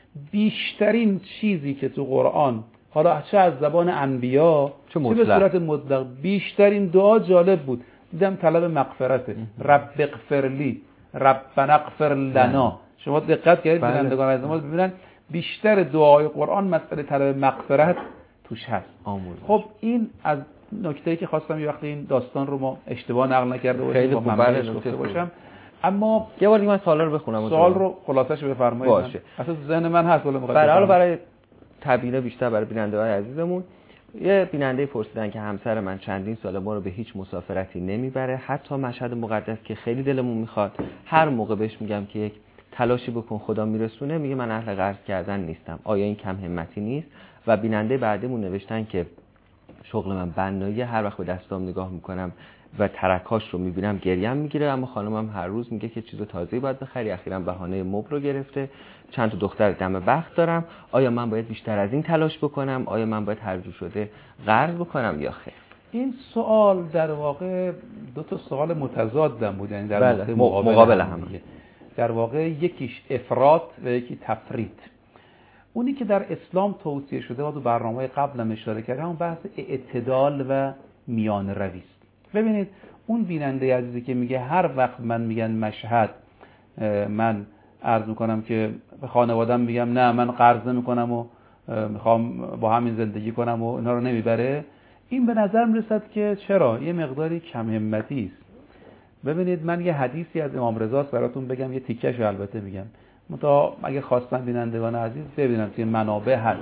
بیشترین چیزی که تو قرآن، حالا چه از زبان انبیا چه به صورت مطلق، بیشترین دعا جالب بود، دیدم طلب مغفرته. رب اغفر لی، ربنا اغفر لنا. شما دقت کردید بینندگان از ما ببینن بیشتر دعای قرآن مسئله طلب مغفرت توش هست. آمون. خب این از نکته‌ای که خواستم یه وقتی این داستان رو ما اشتباه نقل نکرده باشیم، با منبعش گفته باشم. اما یه بار دیگه من سوال رو بخونم. سوال رو خلاصش بفرمایید. باشه. اصلا ذهن من هست ولی برای حالا برای تبیین بیشتر برای بیننده‌های عزیزمون، یه بیننده پرسیدن که همسر من چندین سال ما رو به هیچ مسافرتی نمیبره، حتی مشهد مقدس که خیلی دلمون میخواد هر موقع بهش میگم که یک تلاشی بکن خدا میرسونه، میگه من اهل قرض کردن نیستم. آیا این کم همتی نیست؟ و بیننده بعدمون نوشتن که شغل من بنایی، هر وقت به دستام نگاه میکنم و ترکاش رو میبینم گریم میگیره، اما خانمم هر روز میگه که چیز تازه‌ای باید بخری، اخیراً بهانه مبر رو گرفته، چند تا دختر دم بخت دارم، آیا من باید بیشتر از این تلاش بکنم؟ آیا من باید هر جور شده قرض بکنم یا خیر؟ این سوال در واقع دو تا سوال متضادم بود، یعنی در بله. مقابل, مقابل هم, هم در واقع یکیش افراط و یکی تفرید. اونی که در اسلام توصیه شده و تو برنامه‌های قبلم اشاره کردم همون بحث اعتدال و میان روی است. ببینید اون بیننده عزیزی که میگه هر وقت من میگن مشهد، من عرض میکنم که به خانواده‌ام میگم نه من قرض نمیکنم و میخوام با همین زندگی کنم و اینا رو نمیبره، این به نظر میرسد که چرا یه مقداری کم همتی است. ببینید من یه حدیثی از امام رضا براتون بگم، یه تیکش البته میگم، متا اگه خواستن بینندگان عزیز ببینن توی منابع هست.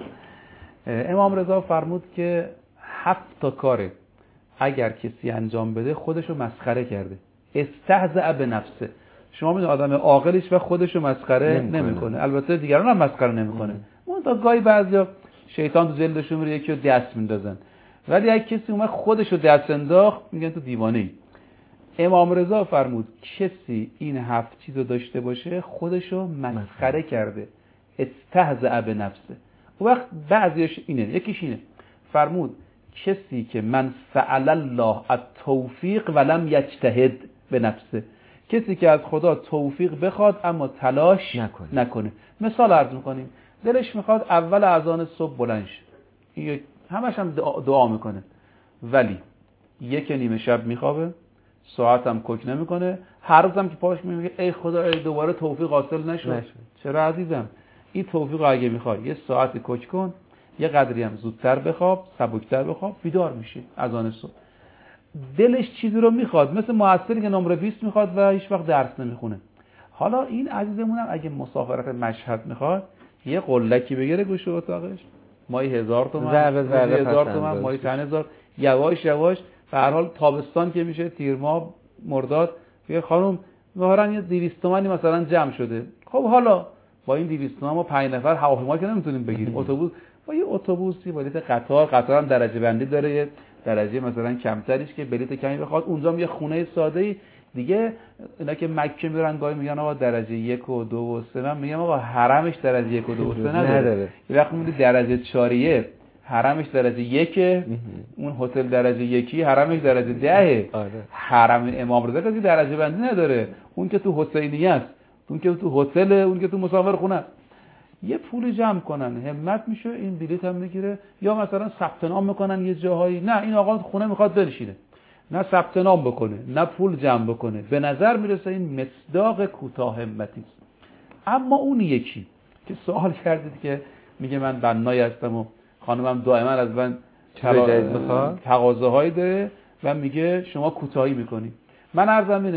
امام رضا فرمود که هفت تا کاره اگر کسی انجام بده خودشو مسخره کرده، استهزأ به نفسه. شما ببینید آدم عاقلش و خودشو مسخره نمیکنه، البته دیگران هم مسخره نمیکنه. اون تا گاهی بعضیا شیطان تو جلدشون میره یکی رو دست میندازن، ولی اگه کسی اومد خودشو دست انداخت میگن تو دیوانه‌ای. امام رضا فرمود کسی این هفت چیزو داشته باشه خودشو مسخره کرده، استهزأ به نفسه. اون وقت بعضیش اینه، یکیش اینه، فرمود کسی که من فعل الله التوفیق ولم یجتهد به نفسه، کسی که از خدا توفیق بخواد اما تلاش نکنه, نکنه. مثال عرض میکنیم، دلش میخواد اول اذان صبح بلند شه، همش هم دعا, دعا میکنه، ولی یک نیمه شب میخوابه، ساعتم کوک نمیکنه، هر روزم که پاش میگه ای خدا ای دوباره توفیق حاصل نشد. نشد. چرا عزیزم؟ این توفیق اگه میخوای یه ساعت کوک کن، یه قدری هم زودتر بخواب، سبکتر بخواب، بیدار میشی اذان صبح. دلش چیزی رو میخواد، مثل معسکری که نمره بیست میخواد و هیچ وقت درس نمیخونه. حالا این عزیزمونم اگه مسافرت مشهد میخواد، یه قلکی بگیره گوشه اتاقش، مایی هزار تومان، ذره ذره هزار تومان، مایی چند هزار، یواش یواش به هر حال تابستان که میشه، تیر ماه، مرداد، یه خانم ظاهرا یه دویست تومانی مثلا جمع شده. خب حالا با این دویست تومان ما پنج نفر هواپیما که نمیتونیم بگیریم، اتوبوس با یه اتوبوسی با بلیت قطار، قطار هم درجه بندی داره، یه درجه مثلا کمتریش که بلیت کمی بخواد، اونجا یه خونه ساده‌ای دیگه. اینا که مکه میرن گاهی میگن آقا درجه یک و دو و سه، من میگم آقا حرمش درجه یک و دو و سه نداره. یه وقت میگی درجه چهاریه، حرمش درجه یکه، اون هتل درجه یکی حرمش درجه دهه. آره. حرم امام رضا کسی درجه بندی نداره، اون که تو حسینیه است، اون که تو هتل، اون که تو مسافر خونه است. یه پول جمع کنن، همت میشه این بلیط هم میگیره، یا مثلا ثبت نام میکنن یه جاهایی، نه این آقا خونه میخواد بنشینه، نه ثبت نام بکنه نه پول جمع بکنه. به نظر میرسه این مصداق کوتاه همتی است. اما اون یکی که سوال کردید که میگه من بنایی هستم و خانمم دائما از من تقاضاهایی داره و میگه شما کوتاهی میکنی. من عرضم اینه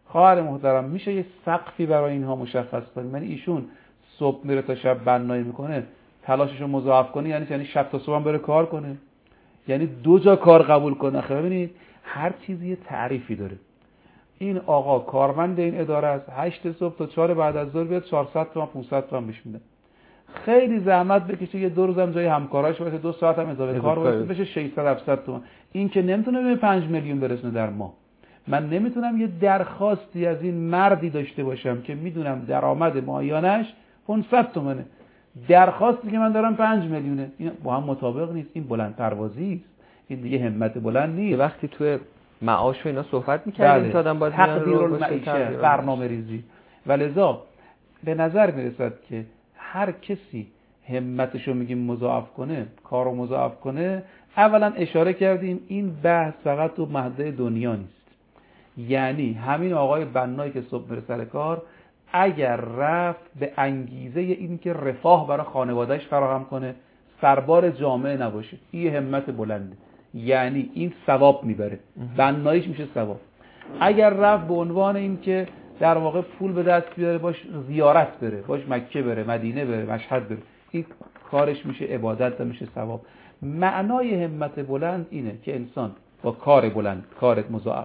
خواهر محترم میشه یه سقفی برای اینها مشخص کنیم؟ یعنی ایشون صبح میره تا شب بنایی میکنه، تلاشش رو مضاعف کنه، یعنی یعنی شب تا صبح هم بره کار کنه، یعنی دو جا کار قبول کنه. خب ببینید هر چیزی یه تعریفی داره. این آقا کارمند این اداره است، هشت صبح تا چهار بعد از ظهر بیاد چهارصد تومن پانصد تومن بهش میده. خیلی زحمت بکشه یه دو روزم جای همکاراش باشه، دو ساعت هم اضافه کار باشه، بشه ششصد هفتصد تومن. این که نمیتونه به پنج میلیون برسونه در ماه. من نمیتونم یه درخواستی از این مردی داشته باشم که میدونم درآمد ماهیانش پانصد تومنه، درخواستی که من دارم پنج میلیونه. این با هم مطابق نیست. این بلند پروازی است، این دیگه همت بلند نیست. وقتی تو معاش و اینا صحبت می‌کردیم بله. تا آدم باید تقدیر المعیشه، برنامه‌ریزی. ولذا به نظر میرسد که هر کسی همتشو میگیم مضاعف کنه، کارو مضاعف کنه، اولا اشاره کردیم این بحث فقط تو مهده دنیا نیست. یعنی همین آقای بنایی که صبح میره سر کار، اگر رفت به انگیزه این که رفاه برای خانوادهش فراهم کنه، سربار جامعه نباشه، این همت بلنده، یعنی این ثواب میبره، بناییش میشه ثواب. اگر رفت به عنوان این که در واقع پول به دست بیاره، باش زیارت بره، باش مکه بره، مدینه بره، مشهد بره، این کارش میشه عبادت و میشه ثواب. معنای همت بلند اینه که انسان با کار بلند، کارت مضاعف،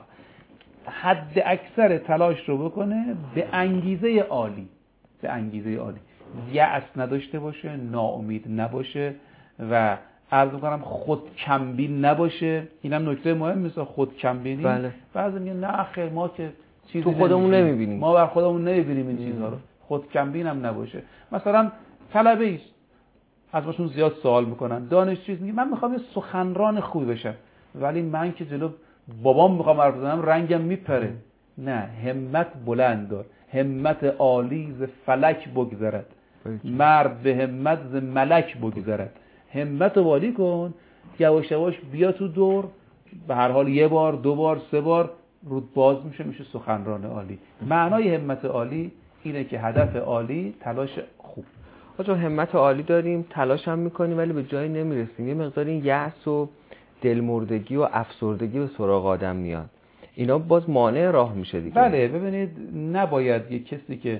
حد اکثر تلاش رو بکنه به انگیزه عالی، به انگیزه عالی، یأس نداشته باشه، ناامید نباشه و عرض می‌کنم خود کمبین نباشه. اینم نکته مهمی است، خود کمبینی. بله. بعضی میگن نه خیر ما که چیزی تو خودمون نمی‌بینیم، ما بر خودمون نمی‌بینیم این چیزها رو. خود کمبین هم نباشه. مثلا طلبه ایست از باشون زیاد سوال میکنن، دانشجویی میگه من میخوام یه سخنران خوبی بشم، ولی من که جلو بابام میخوام حرف بزنم رنگم میپره. نه، همت بلند دار، همت عالی ز فلک بگذرد، مرد به همت ز ملک بگذرد. همت عالی کن، یواش یواش بیا تو دور، به هر حال یه بار دو بار سه بار رود باز میشه، میشه سخنران عالی. معنای همت عالی اینه که هدف عالی، تلاش خوب. آجا همت عالی داریم، تلاش هم میکنیم ولی به جایی نمیرسیم. یه مقدار این یأس و دلمردگی و افسردگی به سراغ آدم میاد، اینا باز مانع راه میشه دیگه. بله ببینید، نباید یک کسی که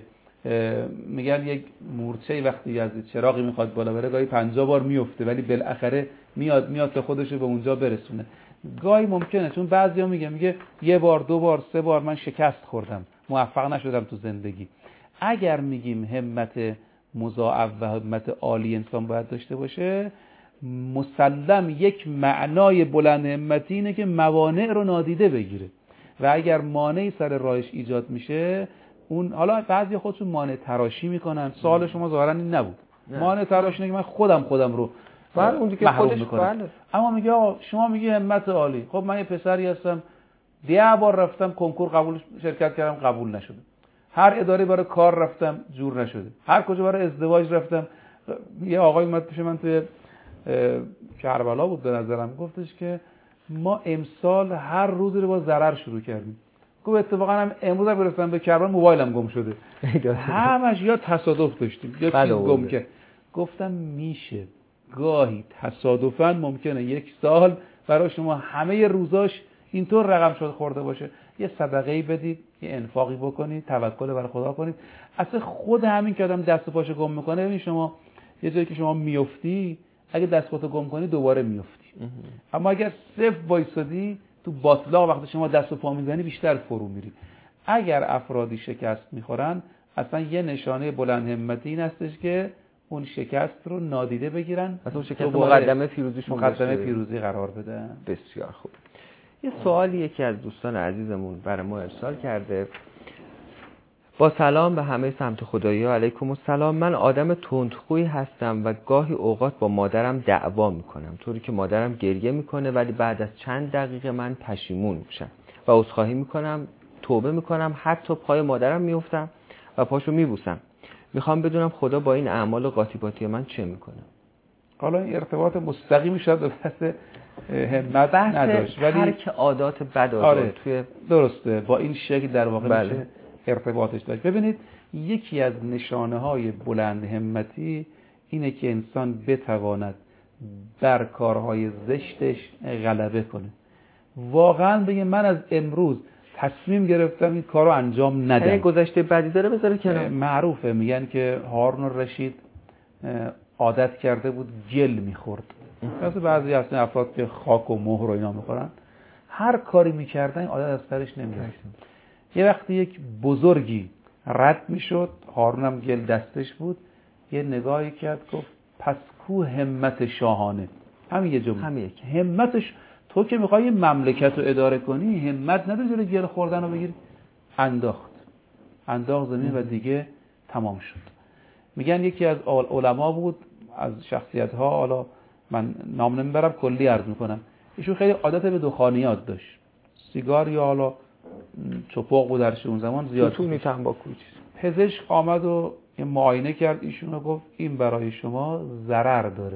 میگن یک مورچه وقتی از چراغی میخواد بالا بره گاهی پنجاه بار میفته ولی بالاخره میاد میاد تا خودش رو به اونجا برسونه. گاهی ممکنه، چون بعضیا میگه میگه یه بار دو بار سه بار من شکست خوردم، موفق نشدم تو زندگی. اگر میگیم همت مضاعف و همت عالی انسان باید داشته باشه، مسلم یک معنای بلند همتی اینه که موانع رو نادیده بگیره و اگر مانعی سر راهش ایجاد میشه، اون حالا بعضی خودشون مانع تراشی میکنن. سوال شما ظاهرا این نبود. نه. مانع تراشی اینه که من خودم خودم رو بله اون دیگه خودش میکنم. بله. اما میگه آقا شما میگی همت عالی، خب من یه پسری هستم ده بار رفتم کنکور قبول شرکت کردم قبول نشده، هر اداره برای کار رفتم جور نشده، هر کجا برای ازدواج رفتم. یه آقای اومد پیش من توی کربلا بود به نظرم، گفتش که ما امسال هر روزی رو با ضرر شروع کردیم. گفت اتفاقا هم امروز هم برسیدم به کربلا موبایلم گم شده. همش یا تصادف داشتیم یا چیز گم کرد. گفتم میشه گاهی تصادفاً ممکنه یک سال برای شما همه روزاش اینطور رقم شده خورده باشه، یه صدقه‌ای بدید، یه انفاقی بکنید، توکل بر خدا کنید. اصلا خود همین که آدم دست و پاشو گم میکنه، ببین شما یه جایی که شما میافتی، اگه دست پاتو گم کنی دوباره میافتی. اما اگر صفر وایسادی تو باطلاق، وقتی شما دست و پا میزنی بیشتر فرو میری. اگر افرادی شکست میخورن، اصلا یه نشانه بلند همتی این هستش که اون شکست رو نادیده بگیرن، اصلا اون شکست مقدمه پیروزیشون مقدمه پیروزی قرار بدن. بسیار خوب. یه سوالی یکی از دوستان عزیزمون برای ما ارسال کرده. با سلام به همه سمت خدایی ها، علیکم السلام. من آدم تندخویی هستم و گاهی اوقات با مادرم دعوا میکنم، طوری که مادرم گریه میکنه ولی بعد از چند دقیقه من پشیمون میشم و عذرخواهی میکنم، توبه میکنم، حتی پای مادرم میافتم و پاشو میبوسم. میخوام بدونم خدا با این اعمال قاطی من چه میکنه؟ حالا این ارتباط مستقیمی شاید به بحث همت نداشت، ولی ترک عادات بد آره توی درسته، با این شکل در واقع بله. میشه ارتباطش داشت. ببینید، یکی از نشانه های بلند همتی اینه که انسان بتواند بر کارهای زشتش غلبه کنه. واقعا بگه من از امروز تصمیم گرفتم این کارو انجام ندم. اگه گذشته بعدی داره بذاره کنار. معروفه، میگن که هارون الرشید عادت کرده بود گل میخورد. مثل بعضی از افراد که خاک و مهر و اینا میخورن، هر کاری میکردن عادت از سرش نمیرسید. یه وقتی یک بزرگی رد میشد، هارون هم گل دستش بود، یه نگاهی کرد گفت پس کو همت شاهانه. همین یه جمله، همین یک همتش. تو که میخوای مملکت رو اداره کنی، همت نداری جلوی گل خوردن رو بگیری. انداخت انداخت زمین و دیگه تمام شد. میگن یکی از علما بود، از شخصیت ها، حالا من نام نمیبرم، کلی عرض میکنم، ایشون خیلی عادت به دخانیات داشت، سیگار یا حالا چپاق بود درش اون زمان زیاد، توتونی تنباکو. پزشک آمد و معاینه کرد ایشون رو، گفت این برای شما ضرر داره.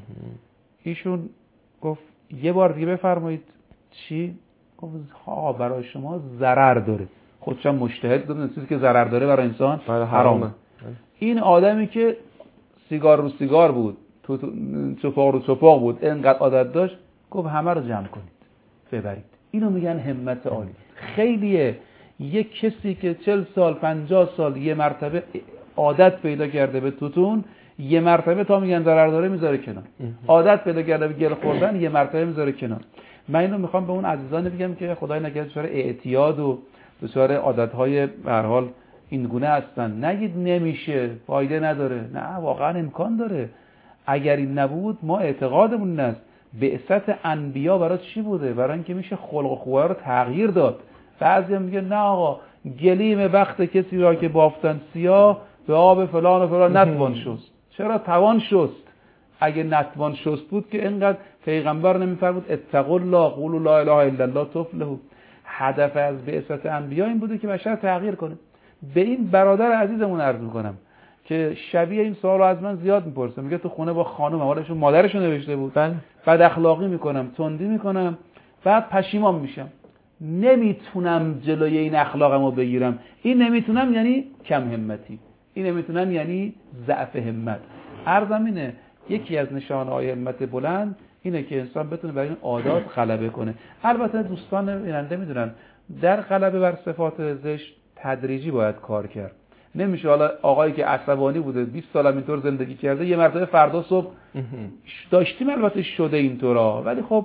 ایشون گفت یه بار دیگه بفرمایید. چی؟ گفت ها برای شما ضرر داره. خودشم مجتهد بود، چیزی که ضرر داره برای انسان حرامه. این آدمی که سیگار رو سیگار بود، تو چپاق رو چپاق بود، اینقدر عادت داشت، گفت همه رو جمع کنید ببرید. اینو میگن همت عالی. خیلیه یک کسی که چل سال پنجاه سال یه مرتبه عادت پیدا کرده به توتون، یه مرتبه تا میگن ضرر داره میذاره کنار. عادت پیدا کرده به گل خوردن، یه مرتبه میذاره کنار. من اینو میخوام به اون عزیزان بگم که خدای نکرده دچار اعتیاد و دچار عادت‌های به هر حال این گونه هستن. نگید نمیشه، فایده نداره. نه، واقعا امکان داره. اگر این نبود، ما اعتقادمون است بعثت انبیا برای چی بوده؟ برای اینکه میشه خلق و خواه رو تغییر داد. بعضی میگه نه آقا، گلیم وقت کسی را که بافتن سیاه به آب فلان و فلان نتوان شست. چرا توان شست؟ اگه نتوان شست بود که اینقدر پیغمبر نمیفرمود اتقوا الله قولوا لا اله الا الله تفلحوا. هدف از بعثت انبیا این بوده که بشر تغییر کنه. به این برادر عزیزمون عرض میکنم که شبیه این سوالو از من زیاد میپرسه، میگه تو خونه با خانم حالشون مادرشون نوشته بود، بعد اخلاقی میکنم، تندی میکنم، بعد پشیمان میشم، نمیتونم جلوی این اخلاقمو بگیرم. این نمیتونم یعنی کم همتی، این نمیتونم یعنی ضعف همت. عرضم اینه یکی از نشانه‌های همت بلند اینه که انسان بتونه برای این عادات غلبه کنه. البته دوستان بیننده میدونن در غلبه بر صفات زشت تدریجی باید کار کرد. نمیشه حالا آقایی که عصبانی بوده بیست سال اینطور زندگی کرده یه مرتبه فردا صبح داشتیم، البته شده اینطورا، ولی خب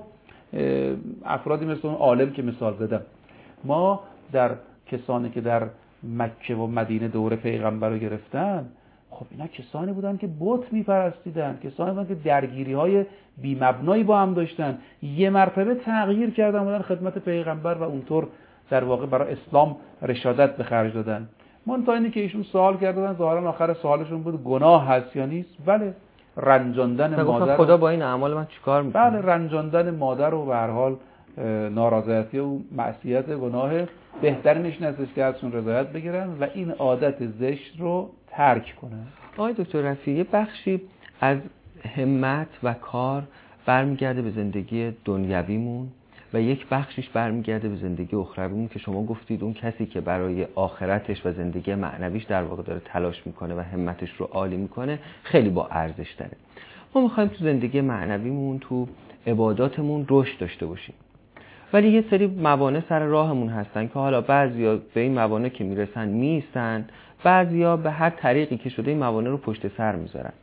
افرادی مثل اون عالم که مثال زدم، ما در کسانی که در مکه و مدینه دور پیغمبر رو گرفتن، خب اینا کسانی بودن که بت میپرستیدن، کسانی بودن که درگیری های بی مبنایی با هم داشتن، یه مرتبه تغییر کردن، بودن خدمت پیغمبر و اونطور در واقع برای اسلام رشادت به خرج دادن. من تا اینی که ایشون سوال کردن، ظاهرا آخر سوالشون بود گناه هست یا نیست؟ بله، رنجاندن مادر. خدا با این اعمال من چیکار میکنه؟ بله، رنجاندن مادر و به هر حال نارضایتی و معصیت گناه، بهترینش نستش که ازشون رضایت بگیرن و این عادت زشت رو ترک کنن. آقای دکتر رفیعی، یه بخشی از همت و کار برمیگرده به زندگی دنیویمون و یک بخشش برمیگرده به زندگی اخرویمون که شما گفتید اون کسی که برای آخرتش و زندگی معنویش در واقع داره تلاش میکنه و همتش رو عالی میکنه خیلی با ارزش داره. ما میخوایم تو زندگی معنویمون، تو عباداتمون رشد داشته باشیم، ولی یه سری موانع سر راهمون هستن که حالا بعضیا به این موانع که میرسن میستن، بعضیا به هر طریقی که شده این موانع رو پشت سر میذارن.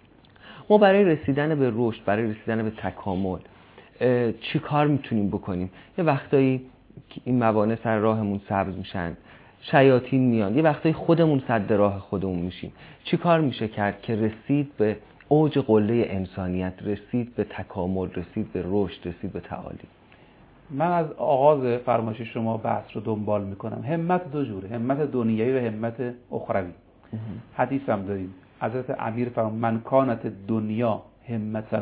ما برای رسیدن به رشد، برای رسیدن به تکامل چی کار میتونیم بکنیم؟ یه وقتایی این موانع سر راهمون سبز میشن، شیاطین میان، یه وقتایی خودمون سد راه خودمون میشیم. چی کار میشه کرد که رسید به اوج قله انسانیت، رسید به تکامل، رسید به رشد، رسید به تعالی؟ من از آغاز فرمایش شما بحث رو دنبال میکنم. همت دو جوره، همت دنیایی و همت اخروی. حدیث هم داریم، حضرت امیر فرمان من کانت دنیا همته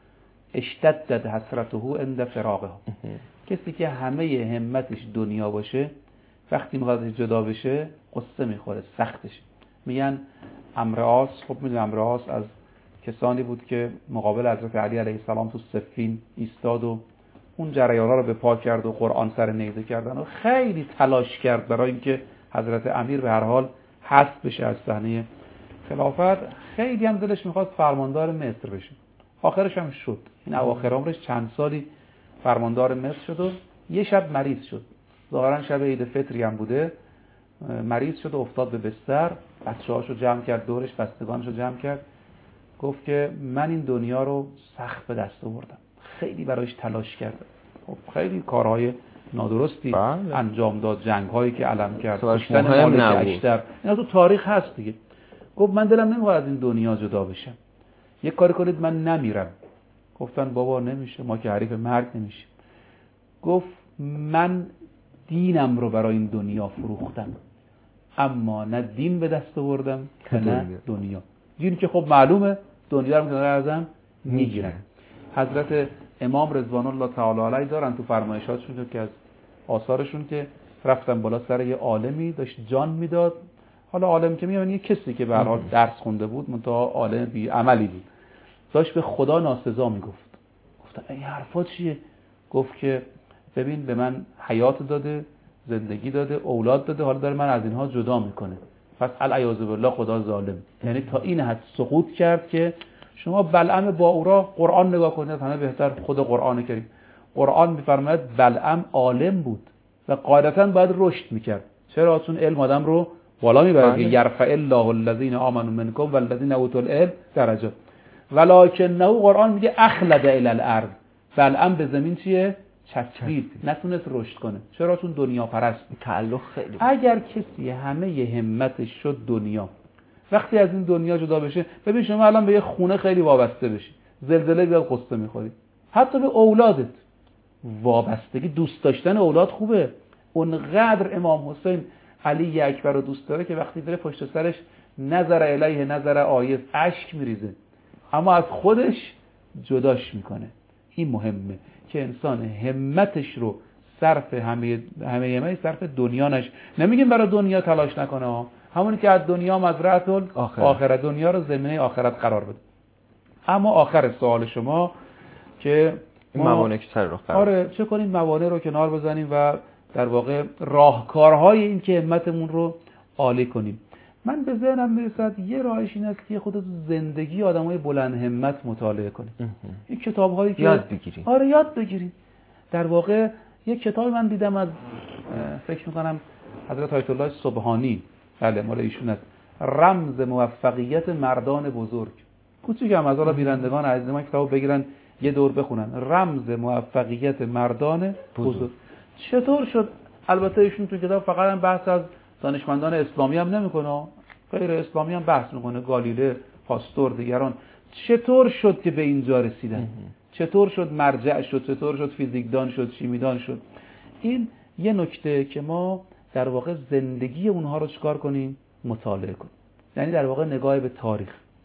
اشتدت حسرته عند فراقه. کسی که همه همتش دنیا باشه، وقتی میخواد جدا بشه قصه میخوره، سختش. میگن عمرو عاص، خب میدونم عمرو عاص از کسانی بود که مقابل حضرت علی علیه السلام تو صفین ایستاد و اون جریانا رو به پا کرد و قرآن سر نیزه کردن و خیلی تلاش کرد برای اینکه حضرت امیر به هر حال حذف بشه از صحنه خلافت. خیلی هم دلش میخواد فرماندار مصر بشه، آخرش هم شد. این اواخر عمرش چند سالی فرماندار مصر شد و یه شب مریض شد. ظاهرا شب عید فطری هم بوده، مریض شد و افتاد به بستر، بچه‌هاشو جمع کرد دورش، بستگانشو جمع کرد، گفت که من این دنیا رو سخت به دست آوردم، خیلی برایش تلاش کردم، خب خیلی کارهای نادرستی بله. انجام داد، جنگ‌هایی که علم کرد، کشتن مالک اشتر، اینا تو تاریخ هست دیگه. گفت من دلم نمیخواد از این دنیا جدا بشم، یک کاری کنید من نمیرم. گفتن بابا نمیشه، ما که حریف مرگ نمیشیم. گفت من دینم رو برای این دنیا فروختم، اما نه دین به دست آوردم نه دنیا. دین که خب معلومه، دنیا رو کنار ازم میگیرن. حضرت امام رضوان الله تعالی علیه دارن تو فرمایشاتشون که از آثارشون که رفتن بالا سر یه عالمی داشت جان میداد. حالا عالم که میگن یه کسی که به هر حال درس خونده بود، منتها عالم بی عملی بود، داشت به خدا ناسزا میگفت. گفتن این حرفا چیه؟ گفت که ببین به من حیات داده، زندگی داده، اولاد داده، حالا داره من از اینها جدا میکنه، پس العیاذ بالله خدا ظالم. یعنی تا این حد سقوط کرد که شما بلعم باورا قرآن نگاه کنید، همه بهتر خود قرآن کریم. قرآن میفرماید بلعم عالم بود و قاعدتا باید رشد میکرد. چرا؟ چون علم آدم رو بالا میبره که یرفع الله الذین آمنوا منکم والذین اوتوا العلم درجات، ولکنه قرآن میگه اخلد الی الارض، بلعم به زمین چیه؟ چسبید، نتونست رشد کنه. چرا؟ چون دنیا پرست. تعلق خیلی. اگر کسی همه همتش شد دنیا، وقتی از این دنیا جدا بشه، ببین شما الان به یه خونه خیلی وابسته بشی، زلزله بیاد قصه میخوری، حتی به اولادت وابستگی، دوست داشتن اولاد خوبه. اونقدر امام حسین علی اکبر رو دوست داره که وقتی بره پشت سرش نظر الیه نظر آیه اشک میریزه، اما از خودش جداش میکنه. این مهمه که انسان همتش رو صرف همه همه همه صرف دنیا نش. نمیگیم برای دنیا تلاش نکنه، همونی که از دنیا مزرعه آخرت. آخرت دنیا رو زمینه آخرت قرار بده. اما آخر سوال شما که این موانع که سر راه قرار آره چه کنیم؟ موانع رو کنار بزنیم و در واقع راهکارهای این که همتمون رو عالی کنیم. من به ذهنم میرسد یه راهش این است که خودت زندگی آدمای بلند همت مطالعه کنید. این کتاب‌هایی که یاد بگیرید. آره یاد بگیرید. در واقع یه کتاب من دیدم از فکر می‌کنم حضرت آیت الله سبحانی، بله مال ایشون است، رمز موفقیت مردان بزرگ. کوچیکم از حالا بینندگان عزیز من کتابو بگیرن یه دور بخونن. رمز موفقیت مردان بزرگ. بزرگ. چطور شد؟ البته ایشون تو کتاب فقط هم بحث از دانشمندان اسلامی هم نمیکنه، غیر اسلامی هم بحث میکنه، گالیله، پاستور، دیگران چطور شد که به اینجا رسیدن، چطور شد مرجع شد، چطور شد فیزیکدان شد، شیمیدان شد. این یه نکته که ما در واقع زندگی اونها رو چیکار کنیم؟ مطالعه کنیم. یعنی در واقع نگاه به تاریخ.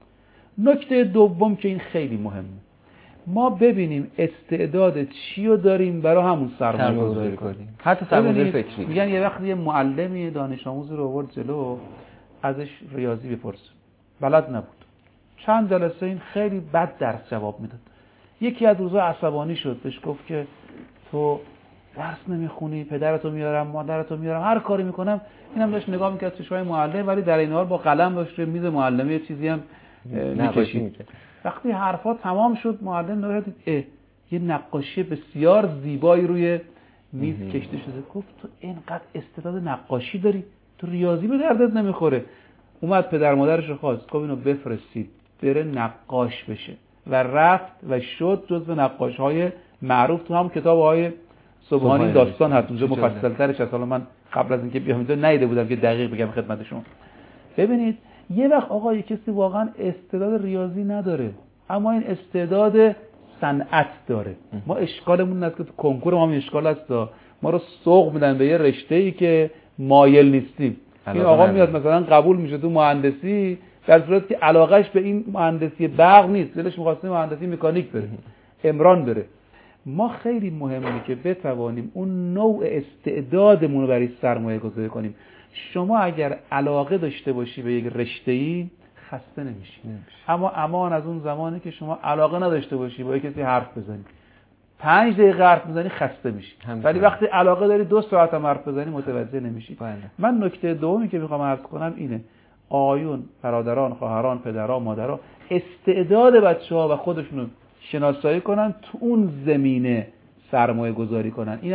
نکته دوم که این خیلی مهمه، ما ببینیم استعداد چی رو داریم برای همون سرمایه گذاری کنیم. حتی سرمایه فکری. میگن یه وقتی یه معلمی دانش آموزی رو آورد جلو، ازش ریاضی بپرسه، بلد نبود، چند جلسه این خیلی بد درس جواب میداد. یکی از روزا عصبانی شد، بهش گفت که تو درس نمیخونی، پدرتو میارم، مادرتو میارم، هر کاری میکنم. اینم داشت نگاه میکرد چشمای معلم، ولی در این حال با قلم داشت روی میز معلمی یه چیزی هم میکشید. وقتی حرفا تمام شد، معلم نگاه دید یه نقاشی بسیار زیبایی روی میز کشته شده. گفت تو اینقدر استعداد نقاشی داری، تو ریاضی به دردت نمیخوره. اومد پدر مادرش رو خواست، گفت اینو بفرستید بره نقاش بشه، و رفت و شد جزو نقاش‌های معروف. تو هم کتاب‌های سبحانی داستان هست اونجا مفصل‌ترش هست. حالا من قبل از اینکه بیام اینجا ندیده بودم که دقیق بگم خدمت شما. ببینید یه وقت آقا یه کسی واقعا استعداد ریاضی نداره، اما این استعداد صنعت داره. ما اشکالمون است که تو کنکور ما هم اشکال هست، ما رو سوق میدن به یه رشته‌ای که مایل نیستیم. این آقا میاد مثلا قبول میشه تو مهندسی، در صورتی که علاقش به این مهندسی برق نیست، دلش می‌خواسته مهندسی مکانیک بره، عمران بره. ما خیلی مهمه که بتوانیم اون نوع استعدادمون رو برای سرمایه گذاری کنیم. شما اگر علاقه داشته باشی به یک رشته‌ای خسته نمیشی، اما امان از اون زمانی که شما علاقه نداشته باشی با کسی حرف بزنی، پنج دقیقه حرف بزنی خسته میشی، ولی وقتی علاقه داری دو ساعت هم حرف بزنی متوجه نمیشی. بله. من نکته دومی که میخوام عرض کنم اینه، آیون، برادران، خواهران، پدران، مادران استعداد بچه‌ها و خودشونو شناسایی کنن، تو اون زمینه سرمایه گذاری کنن. اینم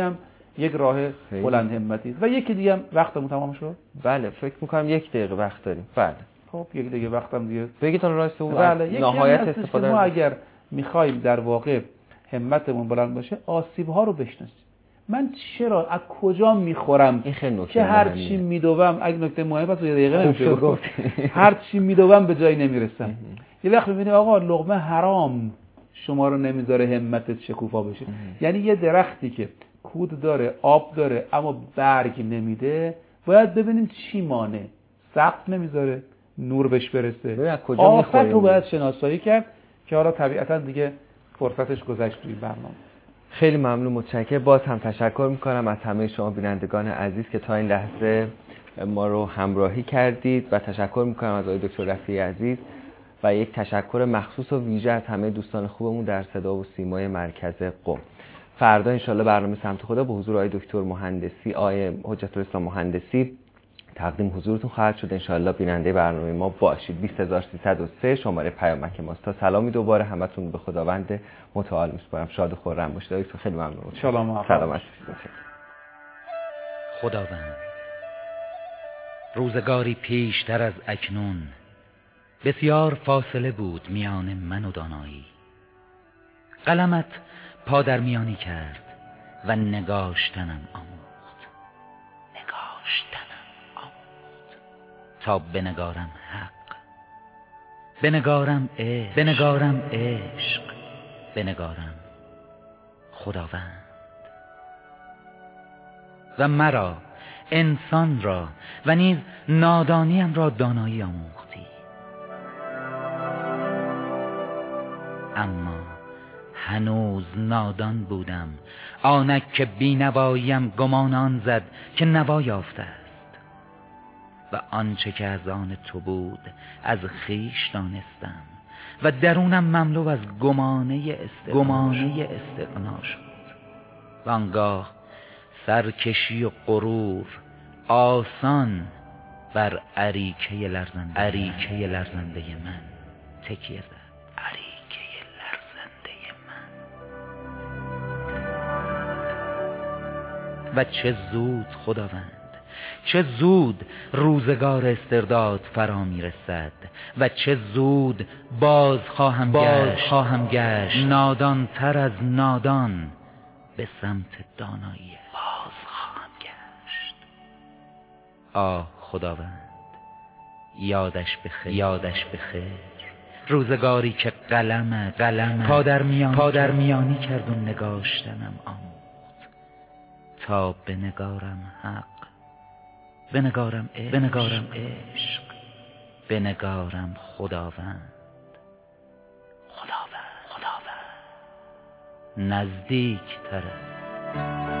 یک راه بلند همتی است. و یکی دیگه هم وقتمون تمام شد. بله فکر میکنم یک دقیقه وقت داریم. بله خب یک دیگه وقتم دیگه بگید اون رئیس او بله. نهایت استفاده ما اگر میخوایم در واقع همتمون بلند باشه آسیب ها رو بشناسیم. من چرا از کجا میخورم که هر چی میدوم اگه نکته مهمه پس یه دقیقه نمیشه گفت هر چی میدوم به جایی نمیرسم. یه وقت میبینی آقا لقمه حرام شما رو نمیذاره همتت شکوفا بشه. یعنی یه درختی که کود داره آب داره اما برگ نمیده باید ببینیم چی مانه. سقف نمیذاره نور بهش برسه. آفت رو باید شناسایی کرد که حالا طبیعتا دیگه فرصتش گذشت توی برنامه. خیلی ممنون، متشکرم. باز هم تشکر میکنم از همه شما بینندگان عزیز که تا این لحظه ما رو همراهی کردید و تشکر میکنم از آقای دکتر رفیعی عزیز و یک تشکر مخصوص و ویژه از همه دوستان خوبمون در صدا و سیمای مرکز قم. فردا انشالله برنامه سمت خدا به حضور آقای دکتر مهندسی آقای حجت الاسلام مهندسی تقدیم حضورتون خواهد شد. انشالله بیننده برنامه ما باشید. بیست هزار و سیصد و سه شماره پیامک ماست. تا سلامی دوباره همتون به خداوند متعال میسپارم. شاد و خرم باشید. دکتر خیلی ممنون. سلام. سلامت. خداوند روزگاری پیشتر از اکنون بسیار فاصله بود میان من و دانایی. قلمت پادرمیانی کرد و نگاشتنم آموخت. نگاشتنم آموخت تا بنگارم حق، بنگارم عشق، بنگارم عشق، بنگارم خداوند. و مرا انسان را و نیز نادانیم را دانایی آموختی. اما هنوز نادان بودم، آنک که بینواییم گمان آن زد که نوا یافته است. و آنچه که از آن تو بود از خویش دانستم و درونم مملو از گمانه استغنا گمانه استغنا شد. و آنگاه سرکشی و غرور آسان بر اریکه لرزنده اریکه لرزنده من تکیه زد. اریکه لرزنده من. و چه زود خداوند، چه زود روزگار استرداد فرا میرسد و چه زود باز خواهم باز گشت خواهم گشت نادان تر از نادان به سمت دانایی. باز خواهم گشت. آه خداوند یادش بخیر، یادش بخیر. روزگاری که قلم قلم پادرمیانی پادرمیانی کرد و نگاشتنم آموخت تا بنگارم حق، بنگارم عشق، بنگارم عشق، بنگارم خداوند. خداوند خداوند نزدیک تره.